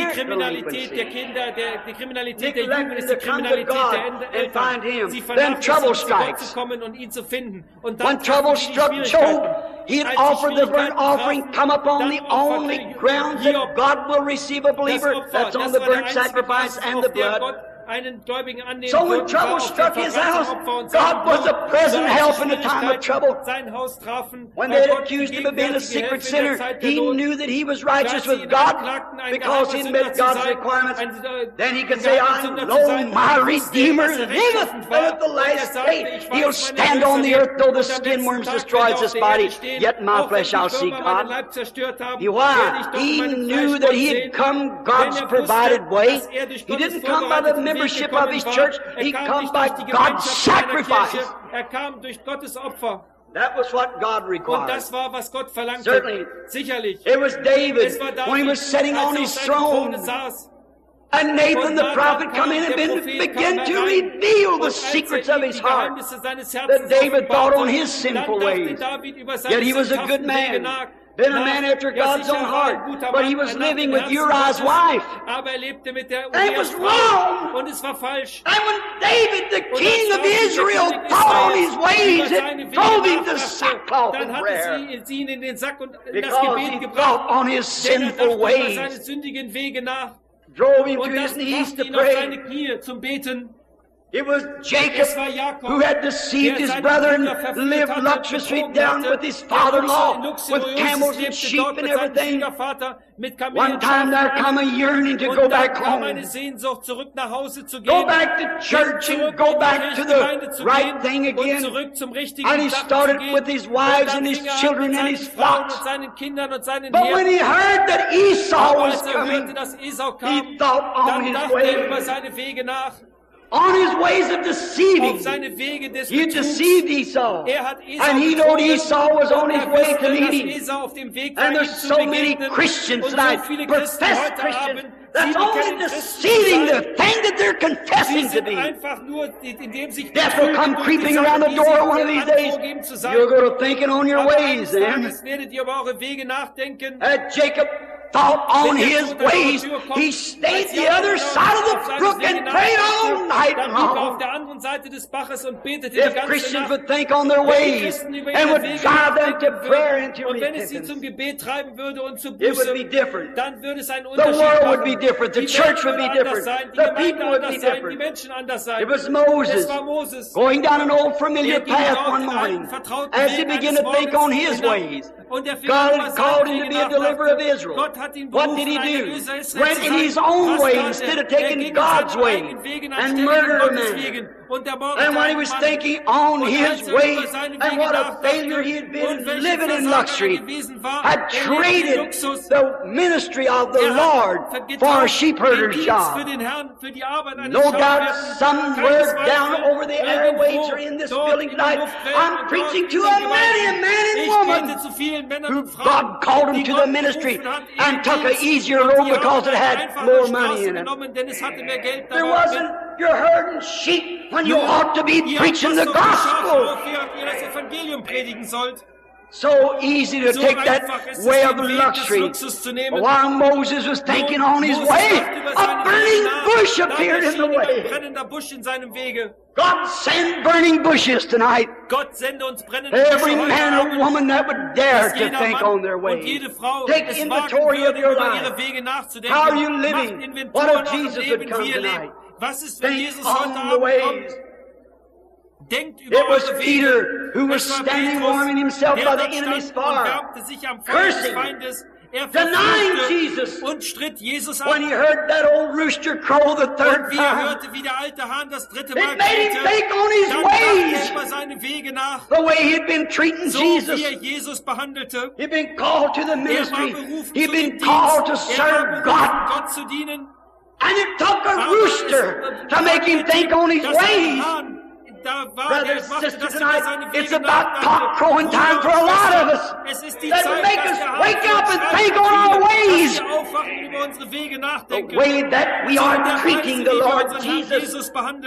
parents' Kriminalität der delinquency. Kinder, der, die Kriminalität der Jugend Neglecting ist to die come to Kriminalität God der and Eltern. find Him. Sie Then trouble vernachlässigen, zu Gott strikes. zu kommen und ihn zu finden. Und When dann trouble treffen sie die struck Schwierigkeiten. Job, he'd Als die offer the burnt Schwierigkeiten offering, trafen, come upon dann the opferte only ground Hiob that God will receive a das believer. Opfer. That's on Das the war der burnt einzige sacrifice Basis, and auf the der blood. Gott einen Gläubigen annehmen So when würden, war trouble auf struck den his house, Verbrannungsopfer und God seinen was a Blut. present So als help die in the time of Schwierigkeiten trouble. sein Haus trafen, When war they had Gott accused him of being a gegenwärtige secret Hilfe in der sinner, Zeit der he Not. knew that he was Da righteous sie with ihn God anklagten, ein because he geheimer met Sünder zu God's sein, requirements. ein, äh, Then he ein could say, geheimer I Sünder zu know sein, my wusste, Redeemer dass er liveth, rechtschaffen and war, at the und er last sagte, day ich he'll weiß, mein stand on the Erlöser earth, though the lebt, und am skin letzten worms Tag destroys wird er his auf der body, Erde stehen, yet my auch wenn flesh die shall see Würmer meinen God. Leib zerstört haben, You werde ich why? doch He in meinem knew Fleisch that Gott he sehen. had come Denn God's er provided wusste, way. dass er durch He Gottes didn't come by the vorbereiteten Weg membership gekommen of his war. church. Er He kam come nicht by durch die God's Gemeinschaft seiner sacrifice. Kirche, er kam durch Gottes Opfer. That was what God Und required. das war, was Gott verlangte. Certainly. Sicherlich. It was David Es war when he David, was sitting als on er his auf seinem Throne throne. saß. And Nathan Und the Nathan prophet kam, come in and der been, Prophet began kam to herein. reveal Und the als er secrets ihm of his die heart. Geheimnisse seines That Herzens David thought on offenbarte, his sinful dann dachte ways. David über seine Yet he was a sündhaften good Wege man, nach. been a nach. man after Ja, God's sicher own war ein heart, guter but Mann, he was er nach living dem with Herzen Uriah's Gottes, wife. aber er lebte mit der And it was Urias Frau. wrong. Und es war falsch. And when David, the Und king als of David, Israel, der König thought on Israels, his ways, über seine it Wege drove him to nachdachte, sackcloth dann and hat prayer. es ihn in den Sack und in das Because Gebet he gebracht, thought on his denn er dachte sinful über ways. seine sündigen Wege nach. Drove him to Und his das knees brachte to ihn auf seine pray. Knie zum Beten. It was Jacob Es war Jakob, who had deceived der his seine brother and Brüder verführt lived hatte, luxuriously betrogen down hatte, with his der father-in-law, luxuriös with camels and lebte sheep dort and mit seinem everything. Schwiegervater, mit Kamelen, One time there come a yearning to und go dann back kam eine home. Sehnsucht, zurück nach Hause zu Go gehen, back to church zurück and go in back die to Gemeinde the zu right thing gehen und again. zurück zum richtigen And he Sachen started zu gehen. with his Und wives dann and his fing er an children mit and seinen his Frauen flocks. und seinen Kindern und seinen But when he Herden. heard that Esau Aber was als er hörte, coming, dass Esau kam, he thought on dann his dachte er way. über seine Wege nach, on his ways of auf deceiving. seine Wege des He Betrugs. deceived Esau. Er hat Esau And he knowed betrogen, Esau was und on his er way wusste, to meet dass him. Esau auf dem Weg war, And ihm there's zu so many begegnen. Christians Und so tonight, viele Christen professed heute Christians, Abend, that's sie only bekennen Christen zu deceiving the sein. thing that they're Sie confessing to sind be. einfach nur, indem sich Death will come betrügen, creeping die around the Sache, door die one of sie these days. vorgeben zu sein. You'll go to thinking on your Aber ways eines then. Tages werdet ihr über eure Wege nachdenken. Uh, Jacob thought on Wenn der his Tod an eure ways. Tür kommt, He stayed als the Jakob other auf side of the seine brook Wege and prayed all nachdachte, night dann blieb er auf long. der anderen Seite des Baches und betete die If ganze Christians Nacht. would think on their Wenn die ways Christen über and ihre would Wege drive them to nachdenken prayer würden, and to und wenn es sie repentance, zum Gebet treiben würde und zu it would Buße, be different. dann würde es einen The Unterschied world would machen. be different. The Die church Welt would würde be anders different. sein, die The Gemeinde people would be anders sein, die different. Menschen anders sein. It was Moses Es war Moses. going down an old familiar Er ging path dort one den morning alten, vertrauten as he Weg began eines to think Morgens on his hinab. ways. Und er fing God an, über had seine called him to Wege be a deliverer of nachdachte. Israel. Gott hat ihn What did berufen, he ein do? Erlöser Israels Went zu in sein. his own Was way tat instead er? of taking Er ging God's seinen way eigenen Wegen and anstelle murdered a Gottes man. Wegen. Und er mordete And when he einen was Mann. thinking on Und his als er ways über seine and Wege what a nachdachte failure he had been und welche living in Versager er luxury, gewesen war, had er lebte in traded Luxus. the ministry of the Er Lord hat for a getauscht sheepherder's den Dienst job. für den Herrn, für die Arbeit eines No doubt Schafhirten. somewhere Kein down Zweifel, over the irgendwo airwaves or in this dort building in den tonight, Luftwellen I'm und preaching dort to in a den many, Gemeinden. man and Ich woman bete zu vielen Männern who und Frauen, God called him die to Gott the ministry berufen hat, and in took den an Dienst. easier Und road die because it haben had eine more einfache money Straße in it. genommen, denn es hatte mehr Geld There dabei. wasn't, you're herding sheep when you Nur, ought to be ihr preaching the passt auf die Schafe gospel. auf, während ihr das Evangelium predigen sollt. So easy to So take that einfach ist es, way of den Weg des luxury. Luxus zu nehmen. While Moses was thinking on his Moses way, dachte über a seine burning Wege nach. bush Dann appeared in the erschien ihm ein way. brennender Busch in seinem Wege. God send burning bushes tonight. Gott sende uns brennende Every Büsche heute man or Abend, woman that would dare dass to jeder think Mann on their und ways. jede Frau Take es wagen inventory of würde, your über life. ihre Wege nachzudenken. How are you Macht living? Inventur What if nach dem Jesus Leben, would come wie ihr tonight? lebt. Was ist, wenn Think Jesus heute on the Abend ways. kommt? Denkt über It was eure Peter Wege. who was Es war standing Petrus, warming himself der by the dort enemy's stand und fire, wärmte sich am Feuer des cursing, Feindes. Er denying verfluchte Jesus. und stritt Jesus an. When he heard that old rooster crow the Und third wie er time, hörte, wie der alte Hahn das dritte it Mal made him krähte, think on his dann dachte ways, er über seine Wege nach, the way he'd been treating so Jesus. wie er Jesus behandelte. He'd been called to the Er war ministry. berufen He'd zu been dem called to Dienst. Er war serve berufen, God. Gott zu dienen. And it took a Aber rooster es- to make him think on his dass ein ways. Hahn da war, Brothers der and machte, sisters, dass er über tonight, seine Wege it's about nachdachte. cock crowing time for a lot of us. Es ist die That Zeit, make dass us der Hahn wake up and schreit, think on our dass ways. wir aufwachen, über unsere Wege The nachdenken. way that we So in are der treating Weise, the wie wir Lord unseren Herrn Jesus. Jesus behandeln.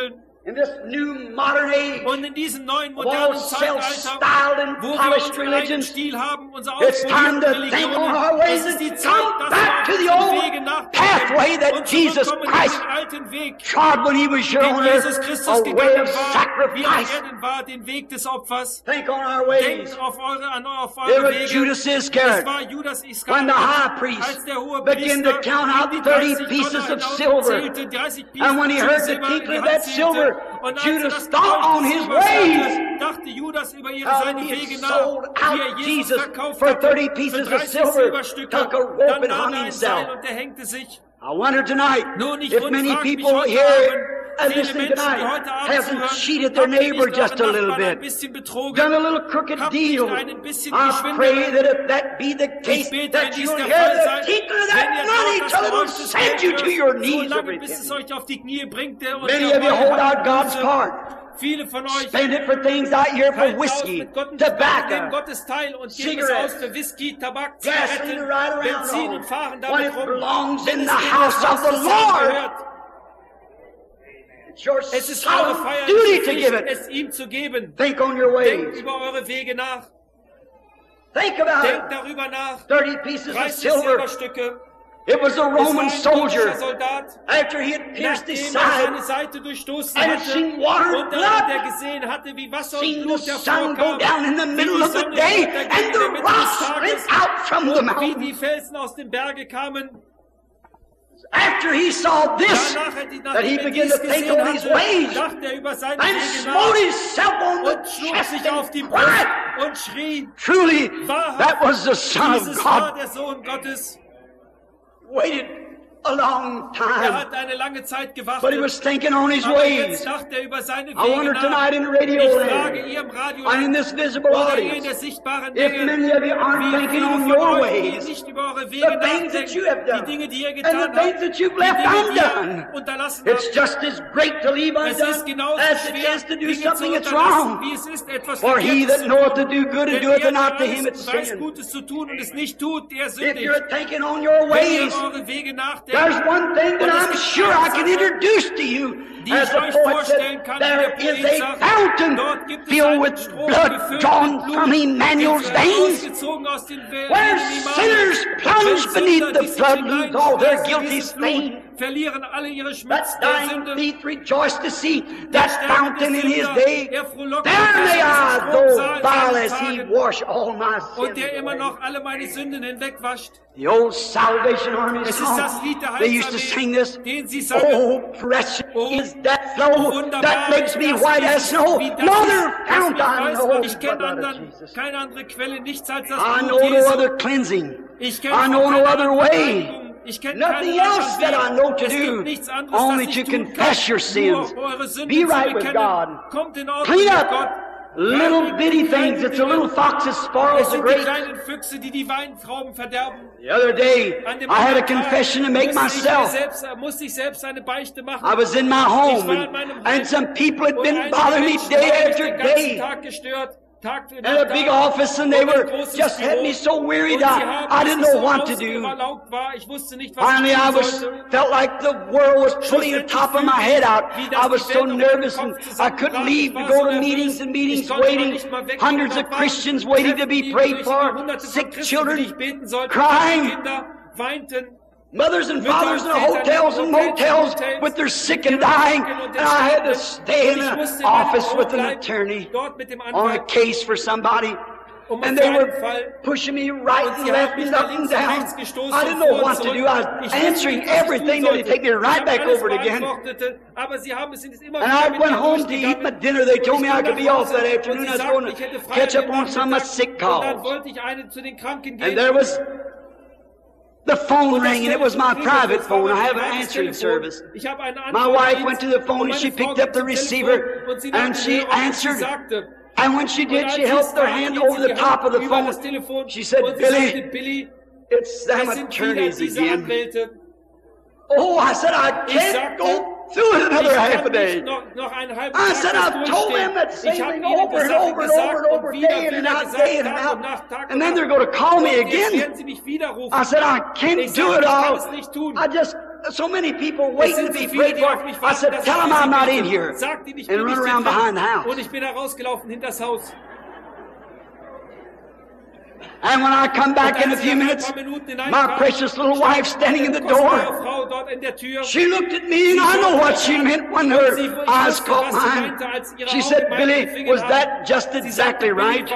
In this new modern age, Und in diesem neuen of all modernen Zeitalter, self-styled and wo wir polished unseren eigenen religions, Stil haben, unsere it's time to auspolierten think on our Religionen, ways es ist die and Zeit, come dass back to wir the auf old den Wege pathway nachdenken that und Jesus zurückkommen in Christ den alten Weg, trod when he was here den on Jesus earth, Christus a way gegangen of war, wie er auf sacrifice. Erden war, den Weg des Opfers. Think on our ways. Denkt auf eure, an, auf It eure was Wege. Judas Es Iscariot. war Judas When Iskariot, the high priest als der hohe began to Priester count out die thirty dreißig pieces Dollar of silver, hinaufzählte, dreißig and when he Pieces heard the Silber in tinkle die of Hand that zählte, silver, und als er Judas das thought Geräusch on des his Silbers ways. hörte, dachte Judas über ihre How seine he Wege had nach, sold wie er out Jesus Jesus verkauft for hatte thirty für pieces of dreißig silver, Silberstücke. took a rope Dann and nahm hung er ein himself. Seil und er hängte sich. I wonder tonight Nun, ich if wund- many frag mich people heute here Abend, and viele listening Menschen, die tonight heute Abend haven't zuhören, cheated their habt ihr neighbor nicht just a euren little Nachbarn ein bit, bisschen betrogen? done a little crooked Habt ihr deal. nicht ein bisschen I pray geschwindelt? that if that be the Ich case, bete, wenn that dies you'll der hear Fall the sei, tinkle of wenn that ihr money dort till das it'll Geräusch des send you to your Geldes knees so of lange, bis es repentance. euch auf die Knie bringt und Many ihr of you eure hold out Hand God's löse. part. Viele von euch Spend it for things out here for halten aus whiskey, mit Gott, nehmen tobacco, Gottes Teil und geben es cigarettes, aus für Whisky, Tabak, gasoline Zigaretten, to ride around Benzin on, und fahren when damit it rum. belongs Wenn in es the in das house of Haus the des Herrn Lord. gehört. It's your Es ist eure solemn feierliche duty to Pflicht, give it. es ihm zu geben. Think on your Denkt ways. über eure Wege nach. Think about Denkt it. darüber nach. Thirty pieces of dreißig silver. Silberstücke. It was a Es war Roman ein soldier römischer Soldat, after he had pierced his nachdem er side seine Seite durchstoßen and hatte seen water und dann blood, hat er gesehen hatte, wie Wasser und seen the Blut sun go hervorkam, down in the wie middle die of the Sonne day unterging and in the der Mitte rocks des sprint Tages out from the und wie mountain. die Felsen aus dem Berge kamen. After he saw this, Danach, hat die- that nachdem he er began dies to think gesehen on his hatte, ways dachte er über seine and Wege smote nach himself on the und schlug chest sich auf die and Brust cried, und schrie, truly, wahrhaft, that was the Son dieses of war God. der Sohn Gottes. Waited a long Er time, hat eine lange Zeit but he gewartet, was thinking on his aber ways. jetzt dachte er über seine I Wege wonder nach. tonight in radio Ich land, frage ihr im Radio and in this visible oder ihr in audience, der sichtbaren if Menge, many of you aren't wie thinking viele on von your euch, die ways, nicht über eure the Wege things that you have nachdenken, die done, Dinge, die ihr and getan the things habt, that you've die left Dinge, die undone. ihr unterlassen It's habt. just as great to leave Es ist undone genauso as it schwer, is to do Dinge zu something that's unterlassen, wrong. wie es ist, etwas For he Verkehrtes that zu knoweth tun. to do good and Denn doeth er, it not, to der him it's alles weiß, sin. Gutes zu tun und es nicht tut, der If sündigt. you're thinking on your Wenn ihr ways, eure Wege nachdenkt, there's one thing that und es I'm gibt sure eine I can Sache, introduce to you. die As ich the euch poet vorstellen said, kann, wie there der is Poet a sagt, fountain dort gibt es filled einen with Strom blood gefüllt drawn mit Blut, from Emmanuel's der veins, ausgezogen aus den Ve- where Venen sinners Immanuels. plunge Wenn beneath Sünder, the die sich flood, lose all their hineinpressen, guilty dieses Blut, stain. verlieren alle ihre That Schmutz der dying Sünde. thief rejoiced to see Der that sterbende fountain in his Sünder, day. er frohlockte, There dass may er I, diesen though Stromsaal vile seinen as he, Tagen wash all my und sins der immer away. noch alle meine Sünden hinwegwascht. The old Salvation Army Es ist song, das Lied der they used to sing Heilsarmee, this. den sie sangen. Oh, precious Oh, is that flow wunderbar that makes me ist das, white wie- as snow. wie das No ist, other dass fount mich I weiß, know und ich but kenne blood of anderen, Jesus. keine andere Quelle, nichts als das I Blut know no Jesu. other cleansing. Ich kenne I von know no keiner other anderen way. Reinigung. Ich kenne Nothing keinen else anderen that I Weg. know to Es gibt do, nichts anderes, only das to ich tun confess your kann. sins. Nur eure Sünden Be zu right with bekennen. God. Kommt in Ordnung Clean mit Gott. up little bitty things. It's the little foxes spoils Es the sind die grapes. kleinen Füchse, die die Weintrauben verderben. The other day, An dem I had a anderen Tag confession to make musste ich mir myself. selbst, musste ich selbst eine Beichte machen. I was in my Ich home, war in and, meinem and Heim. some people had Und been einige bothering me Menschen day haben mich after den ganzen day. Tag gestört. Tag für In a big Tag. office, and they Und ein were großes just had Büro. me so wearied Und sie out. haben, I dass didn't es know so what to do. ausgelaugt war. Ich wusste nicht, was Finally, ich I tun was sollte. felt like the world was pulling the top of my head out. I was so nervous, and I couldn't leave to go to meetings and meetings, waiting. Hundreds of Christians waiting to be prayed for. Sick children crying. Kinder weinten. Mothers and fathers in hotels and motels with their sick and dying, and I had to stay in an office with an attorney on a case for somebody. And they were pushing me right and left and up and down. I didn't know what to do. I was answering everything, and they take me right back over it again. And I went home to eat my dinner. They told me I could be off that afternoon. I was going to catch up on some of my sick calls. And there was the phone ringing. It was my private phone. I have an answering service. My wife went to the phone and she picked up the receiver and she answered. And when she did, she held her hand over the top of the phone. She said, "Billy, it's them attorneys again." Oh, I said, I can't go through it another half a day. I said, I've told them that same thing over and over and over and over, day in and out, day in and out. And then they're going to call me again. I said, I can't do it all. I just so many people Es waiting to sind so be viele, prayed die for. auf mich I warten, said, dass tell ich them für I'm sie not in bete. here. Sag ihnen, ich And bin run nicht around hier behind the drin. house. Und ich bin herausgelaufen hinter das Haus. And when I come back in a few minutes, my precious little wife standing in the door, she looked at me and I know what she meant when her eyes caught mine. She said, Billy, was that just exactly right?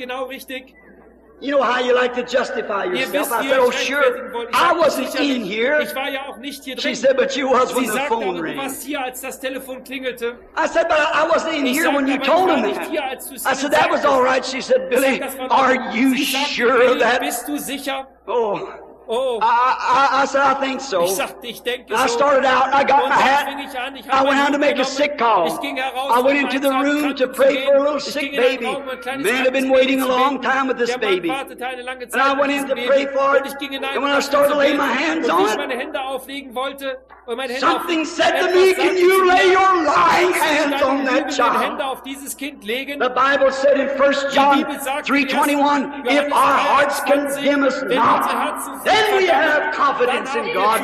You know how you like to justify yourself. I said, oh sure, I wasn't in here. She said, but you was when the phone rang. I said, but I wasn't in here when you told him that. I said, that was all right. She said, Billy, are you sure of that? Oh. Oh. I, I, I said, I think so. Ich sagte, ich denke I so. started out and I got Und my dann hat. fing ich an, ich I habe went meinen out to Hut make a genommen. sick call. Ich ging heraus, I went um into the einen room Kranken to zu pray gehen. for a little Ich sick ging in einen baby. Raum, um ein kleines Man had been Krankenbett waiting a zu long beten. time with this Der Mann baby. wartete eine lange And Zeit I mit went in diesem to pray Baby. for Und it. ich ging hinein, And when um I started to zu lay beten. my hands Und on wie ich it, meine Hände auflegen wollte und meine Hände something auf said to etwas me, sagte can zu you mir, lay your lying kannst du hands on deine that lügenden Hände child? auf dieses Kind legen? The Bible said in First John three twenty-one, if our hearts condemn us not, then we have confidence in God.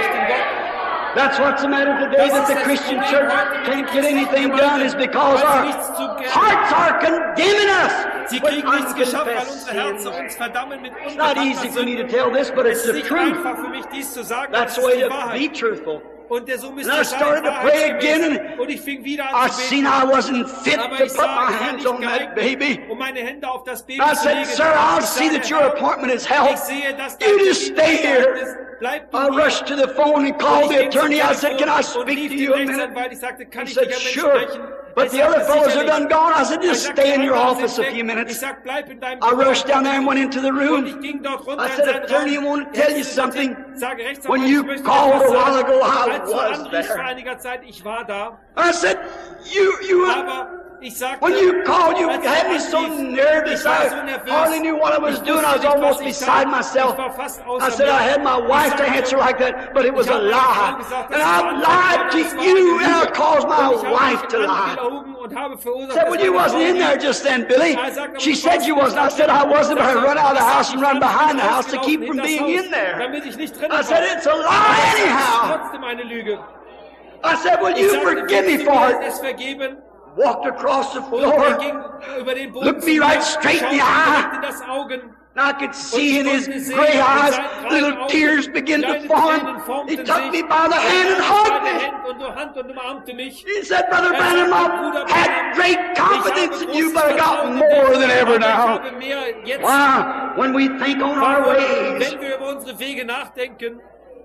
That's what's the matter today, that the Christian church can't get anything done, is because our hearts are condemning us. Sie with kriegen nichts geschafft, weil unconfessed unsere Herzen sins. uns verdammen mit It's not easy for me to tell this, but Es it's ist the nicht truth. einfach für mich, dies zu sagen, That's aber the es ist way die to be Wahrheit. truthful. Und der so müsste And I es sein, started to pray again, wahrheitsgemäß. and Und ich fing wieder I an zu seen beten. I wasn't fit Aber to ich put sah, my ich war hands nicht on that baby. geeignet, um meine Hände auf das Baby I zu said, legen. sir, I'll Ich see sagte, that your Herr, appointment is held. ich sehe, dass dein You Baby just stay versorgt ist. here. Bleib du I hier. rushed to the phone and Und called ich the ging zum attorney. I said, can I Telefon und speak rief to den you a minute? Rechtsanwalt. Ich sagte, kann He ich said, dich ein Mensch sure. sprechen? But Er the other sagte, fellows are sicherlich. done gone. I said, Er just sagte, stay in die your anderen office sind a weg. few minutes. Ich sag, bleib in deinem I Büro. rushed down there and went into the Und room. ich ging dort runter I in said, seinen attorney, I Raum. want to tell you Jetzt, something. sage Rechtsanwalt, When ich you möchte called etwas a while sagen. ago, I Als du was anriefst vor there. einiger Zeit, ich war da. I said, you, you, Aber ich sagte, when you called, you als du had me so anriefst, nervous. ich war so I nervös. hardly knew what I was Ich doing. I wusste was nicht, almost was ich beside tat. myself. Ich war fast I außer said, mir. I had my Ich wife to sagte, answer like that, but it was ich a habe meiner Frau lie. gesagt, And dass I ich lied beantwortet, das to war you, eine and I Lüge. caused my Und ich habe wife mich to lie. angelogen und habe verursacht, I said, dass well, you meine wasn't Frau in there liegt. just then, Billy. Er sagte, She aber said du you warst wasn't. I nicht said, I da. wasn't, but I run out of the house and run behind the house to Ich keep bin from being rausgelaufen in there. damit ich nicht drin I said, war. it's a lie anyhow. Trotzdem eine Lüge. I said, will Ich you sagte, forgive me willst du for mir it? es vergeben? Walked across the Und er floor, ging über den Boden looked zu me mir, right straight in the schaute mir eye. direkt in das Augen. and I could see in his konnte sehen, gray in eyes seinen little Augen tears begin to kleine form. Tränen formten He took sich. me by the hand and Er hugged nahm meine me. Hand und Hand und umarmte mich. He said, Brother Er Branham, sagte, Bruder I've had Branham, great ich confidence habe in you, großes but I got Vertrauen in more dich, than ever aber ich now. habe mehr jetzt. Why? When we think on our Warum, ways, wenn wir über unsere Wege nachdenken,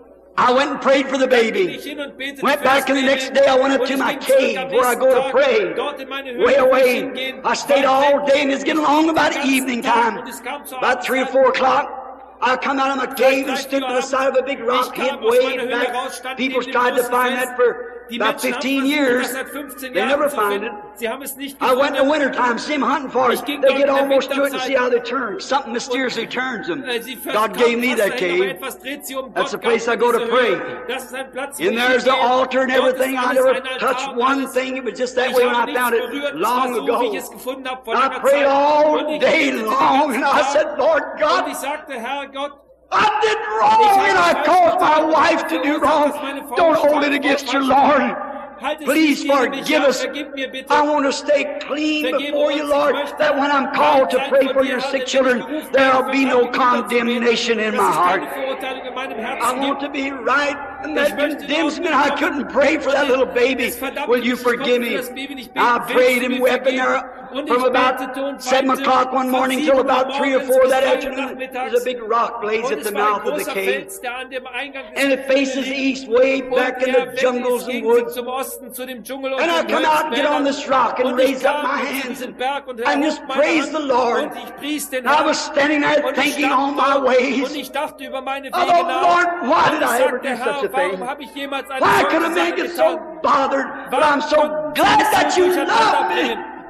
I went and prayed for the dann ging baby. ich hin und betete Went für back das and the Baby. next day I went up Und to ich my ging zurück cave am where I nächsten go to Tag, pray. dort in meine Höhle, Way wo ich away. hingehen, I stayed weit all weg. day and it's getting along about Den ganzen evening Tag. time. Und es kam zur About three or Abendzeit. four o'clock. I come out of my cave and stood to the side of a big rock, Ich hid kam aus way meiner Höhle raus, back. stand People's neben dem tried to großen find Fels. that for Die about Menschen haben fifteen versucht, years. das seit fünfzehn They Jahren never zu find finden. it. Sie haben es nicht I went in the gefunden. wintertime, see them hunting for it. Ich ging They dort get in der almost to it and Winterzeit. see how they turn. Something mysteriously turns them. Äh, sie God gave me that cave. That's the place I go to pray. Das ist ein Platz, wo And ich there's the hingehe. altar and Dort ist everything. I alles never ein Altar touched und one alles. thing. It was just that Ich way when habe I nichts found berührt. it Es war long so, wie ich ago. es gefunden habe vor I langer prayed Zeit. all Und ich day betete den long and ganzen I Tag. said, Lord Und God, ich sagte, Herr Gott, I did wrong and I caused my wife to do wrong. Don't hold it against your Lord. halt es Please nicht gegen mich forgive ab, us. vergib mir bitte. I want to stay clean Vergib before uns. you, Ich Lord, möchte that when I'm called to Zeit pray von for dir your haben, sick wenn ich children, gerufen there'll werde, be no für deine Kinder zu beten, condemnation in dass my es heart. keine Verurteilung in meinem I Herzen want gibt. to be right, and that Ich möchte condemns in me. Ordnung I couldn't pray for that little baby. Es verdammt Will you mich, ich konnte forgive für me? das Baby nicht beten. I Willst prayed du and mir wept in vergeben? there Und from ich about betete und seven weinte o'clock one von morning sieben till Uhr about three or morgens four bis that drei Uhr afternoon. nachmittags. There's a big rock blaze Und at es the war ein mouth of the großer cave. Fels, der an dem Eingang des And it faces east, way Und back in er the weg jungles ist and gegen woods. zum Osten, zu dem Dschungel und And I den come out and get on Holzwäldern. this rock and Und ich raise up kam my zu hands diesem and, Berg und and erhob just meine praise Hand the Lord. und ich pries den And I Herrn. was standing there Und ich thinking stand on my dort und ways. ich dachte über meine I Wege thought, nach. Lord, why Und did ich I ever sagte, do such Herr, a warum thing? habe ich jemals eine Why solche could I Sache make it getan? so bothered? But I'm so Warum glad that you durcheinander love me. bringen?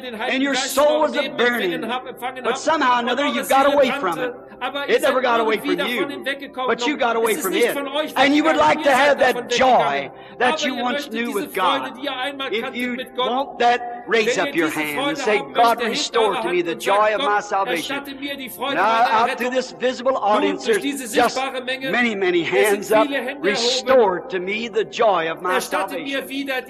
and your soul was a burning. But somehow or another you got away from it. It never got away from you, but you got away from it. And you would like to have that joy that you once knew with God. If you want that raise up your hand and say, God, restore to me the joy of my salvation. Now, out through this visible audience, there's just many, many hands up. Restore to me the joy of my salvation.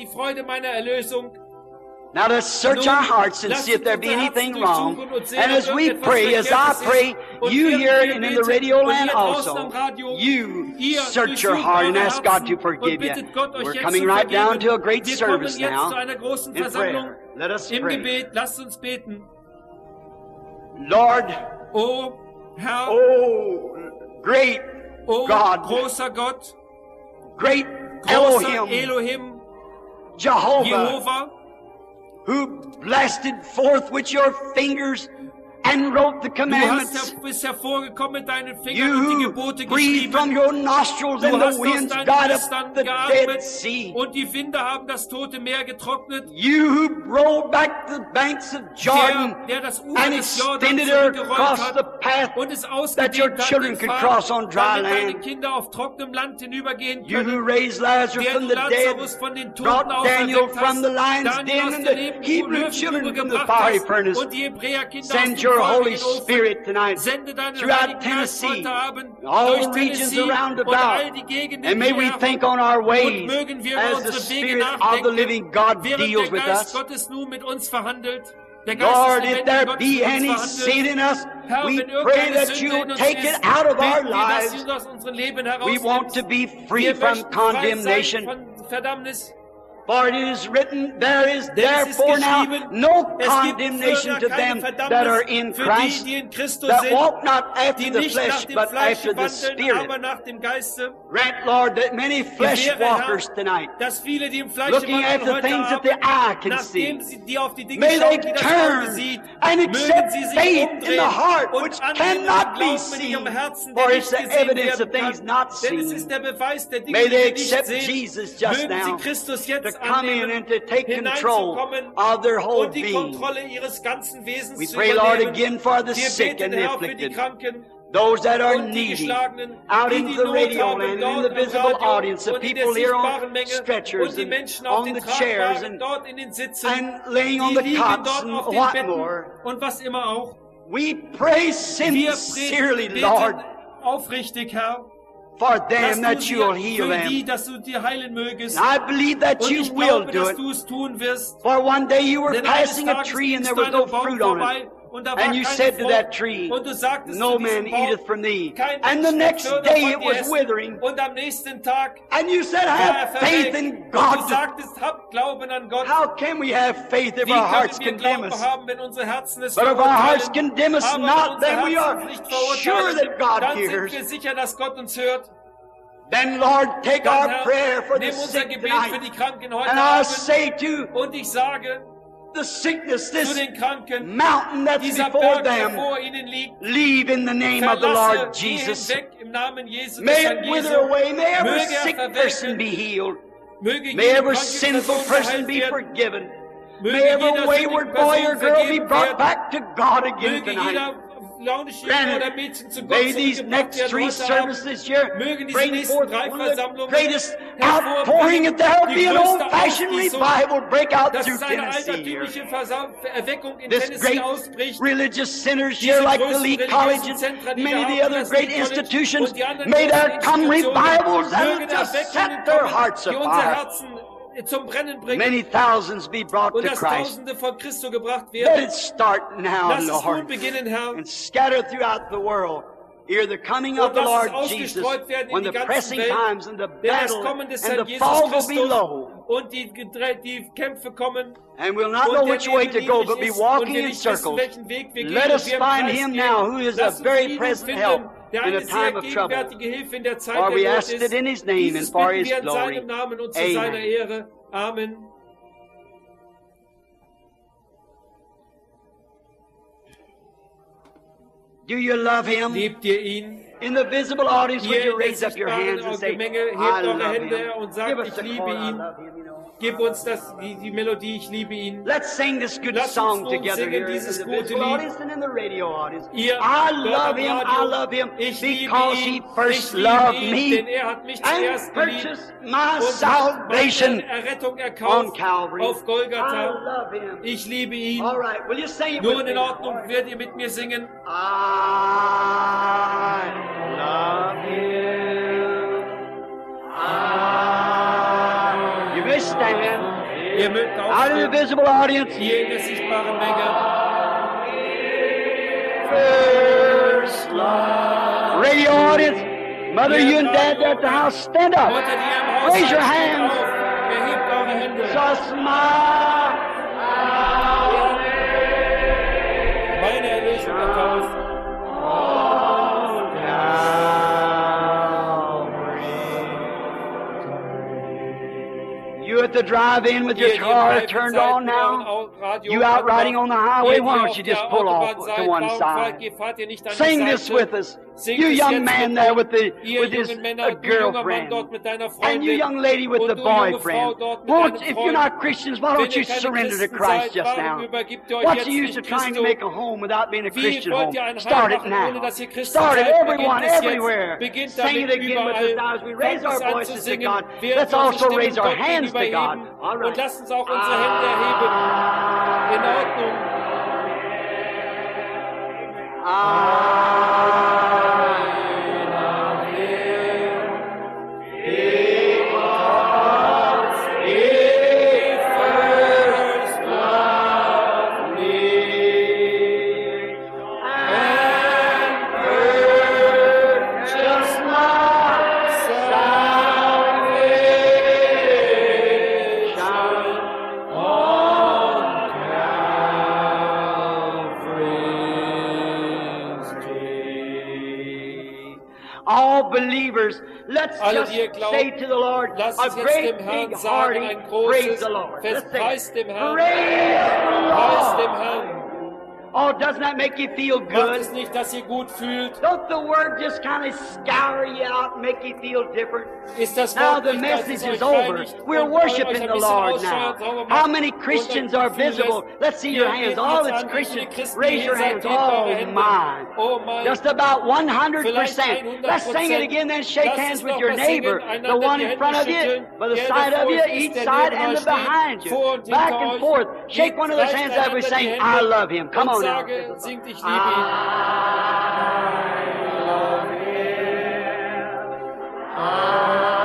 Now let's search our hearts and see if there be anything wrong. And as we pray, as I pray, you here and in the radio land also, you search your heart and ask God to forgive you. We're coming right down to a great service now in prayer. Let us pray. Lord, oh, great God, great Elohim, Jehovah, who blasted forth with your fingers and wrote the commandments. You who breathed from your nostrils and the winds got up the Dead Sea. You who rolled back the banks of Jordan and extended it across the path that your children could cross on dry land. You who raised Lazarus from the dead, brought Daniel from the lion's den and the Hebrew children from the fiery furnace. Send your Holy Spirit tonight throughout Tennessee, all regions around about, and may we think on our ways as the Spirit of the living God deals with us. Lord, if there be any sin in us, we pray that you will take it out of our lives. We want to be free from condemnation. For it is written, there is therefore now no condemnation to them that are in Christ, that walk not after the flesh, but after the Spirit. Grant, Lord, that many flesh walkers tonight, looking after things that the eye can see, may they turn and accept faith in the heart which cannot be seen, for it's the evidence of things not seen. May they accept Jesus just now, to come in and to take control of their whole being. We pray, Lord, again for the sick and the afflicted, those that are needy, out into the radio land and in the visible audience, the people here on stretchers and on the chairs and, and laying on the cots and what more. We pray sincerely, Lord, for them that you will heal them. And I believe that you will do it. For one day you were passing a tree and there was no fruit on it. And you said to that tree, no man eateth from thee. And the next day it was withering. And you said, have faith in God. How can we have faith if our hearts condemn us? But if our hearts condemn us not, then we are sure that God hears. Then, Lord, take our prayer for the sick tonight. And I say to the sickness, this mountain that's before them, leave in the name of the Lord Jesus. May it wither away. May every sick person be healed. May every sinful person be forgiven. May every wayward boy or girl be brought back to God again tonight. Granted, may these next three services this year bring forth one of the greatest outpouring, that there will be an old-fashioned revival break out through Tennessee here. This great religious centers here like the Lee College and many of the other great institutions, may there come revivals that will just set their hearts afire. Many thousands be brought to Christ. Let it start now, Lord, and scatter throughout the world. Ere the coming of the Lord Jesus, when the pressing times and the battle and the fall will be low. And we'll not know which way to go, but be walking in circles. Let us find Him now, who is a very present help in a time of trouble. For we ask it in His name and for His glory. Amen. Amen. Do you love Him? Liebt ihr ihn? In the visible audience, would Hier you in der raise up your hands and sichtbaren say, Gemenge, I hebt eure love Hände him. und sagt, Give us ich the liebe chord, I ihn. love him, you know. Gib uns das, die, die Melodie, ich liebe ihn. Let's sing this good Lass uns song nun together singen here in dieses the gute visible Lied. audience and in the radio audience. Ihr I dort love am him, Radio, I love him, ich liebe because ihn, he first ich liebe loved ihn, me denn er hat mich and zuerst geliebt purchased my und hat salvation meine Errettung on erkauft Calvary. auf I Golgatha. love him. Ich liebe ihn. All right, will you sing it with Nun me? in Ordnung, werdet ihr mit mir singen? I love him. I... You may stand. Ihr mögt Out in the aufstehen, visible audience. hier in der sichtbaren Menge. First love. Radio audience. Mother, you and Dad there at the house, stand up. Mutter, die ihr im Haus Raise seid, your steht hands. auf. Erhebt eure Hände. Just my Meine Erlösung erkauft. You at the drive-in with your Ihr, die car im turned Drive-In on seid, now? mit eurem Radio You out riding on the highway? Ihr, die Why auf don't you der just pull off Autobahn to seid, one warum side? fahrt- fahrt ihr nicht an die Sing Seite? this with us. Singt You es young jetzt man mit there uns. with, the, Ihr with his jungen Männer, a du junger Mann girlfriend. dort mit deiner And Freundin. you young lady with und the du junge Frau boyfriend. dort mit Won't, deinem if Freund. you're not Christians, why Wenn don't ihr you keine surrender to Christen Christ seid, just warum now? übergibt ihr euch What's jetzt the use nicht of trying to Christus? make a home without being a Wie Christian wollt home? ihr ein Heim Start it machen, now. ohne dass ihr Christen Start it, seid? everyone, Beginnt es everywhere. jetzt. Beginnt Sing damit it again with us überall. now as we raise Fangt es our an voices zu to singen. God. Während Let's wir unsere also Stimmen raise our Gott hands to gegenüber God. heben. All right. Und lasst uns auch unsere Hände erheben. In Ordnung. I love him because he first loved me and purchased my salvation on Calvary's tree. All believers, let's Alle, just die ihr glaubt, say to the Lord lasst a uns jetzt great dem Herrn big sagen, hearty ein praise großes the Lord. Fest. Let's say, Preist dem Herrn. praise the Preist dem Lord. Herrn. Oh, doesn't that make you feel Macht good? es nicht, dass ihr gut fühlt? Don't the word just kind of scour you out and make you feel different? Ist das Now Wort the nicht, dass es message is euch over. reinigt We're und euch worshiping ein the bisschen Lord ausscheuert, now. sauber How macht many und Christians euch are fühlen visible? lässt? Let's see Ihr your hands. geht All jetzt that's an, wie Christians. viele Christen Raise hier your seid, hands. hebt eure Oh, Hände. my. Oh mein. Just about one hundred Vielleicht percent. hundert Let's sing it Prozent. again, then shake Lasst hands uns with noch your mal singen, neighbor, the einander one die in Hände front of you, schütteln, by the der, side der of vor you, euch ist, each der side neben and euch the behind steht, you. vor und Back hinter and euch. forth. Shake Gebt, one of those reicht hands as we einander sing, die I Hände love him. Come und on now. sage, singt, ich liebe ihn. I love him. I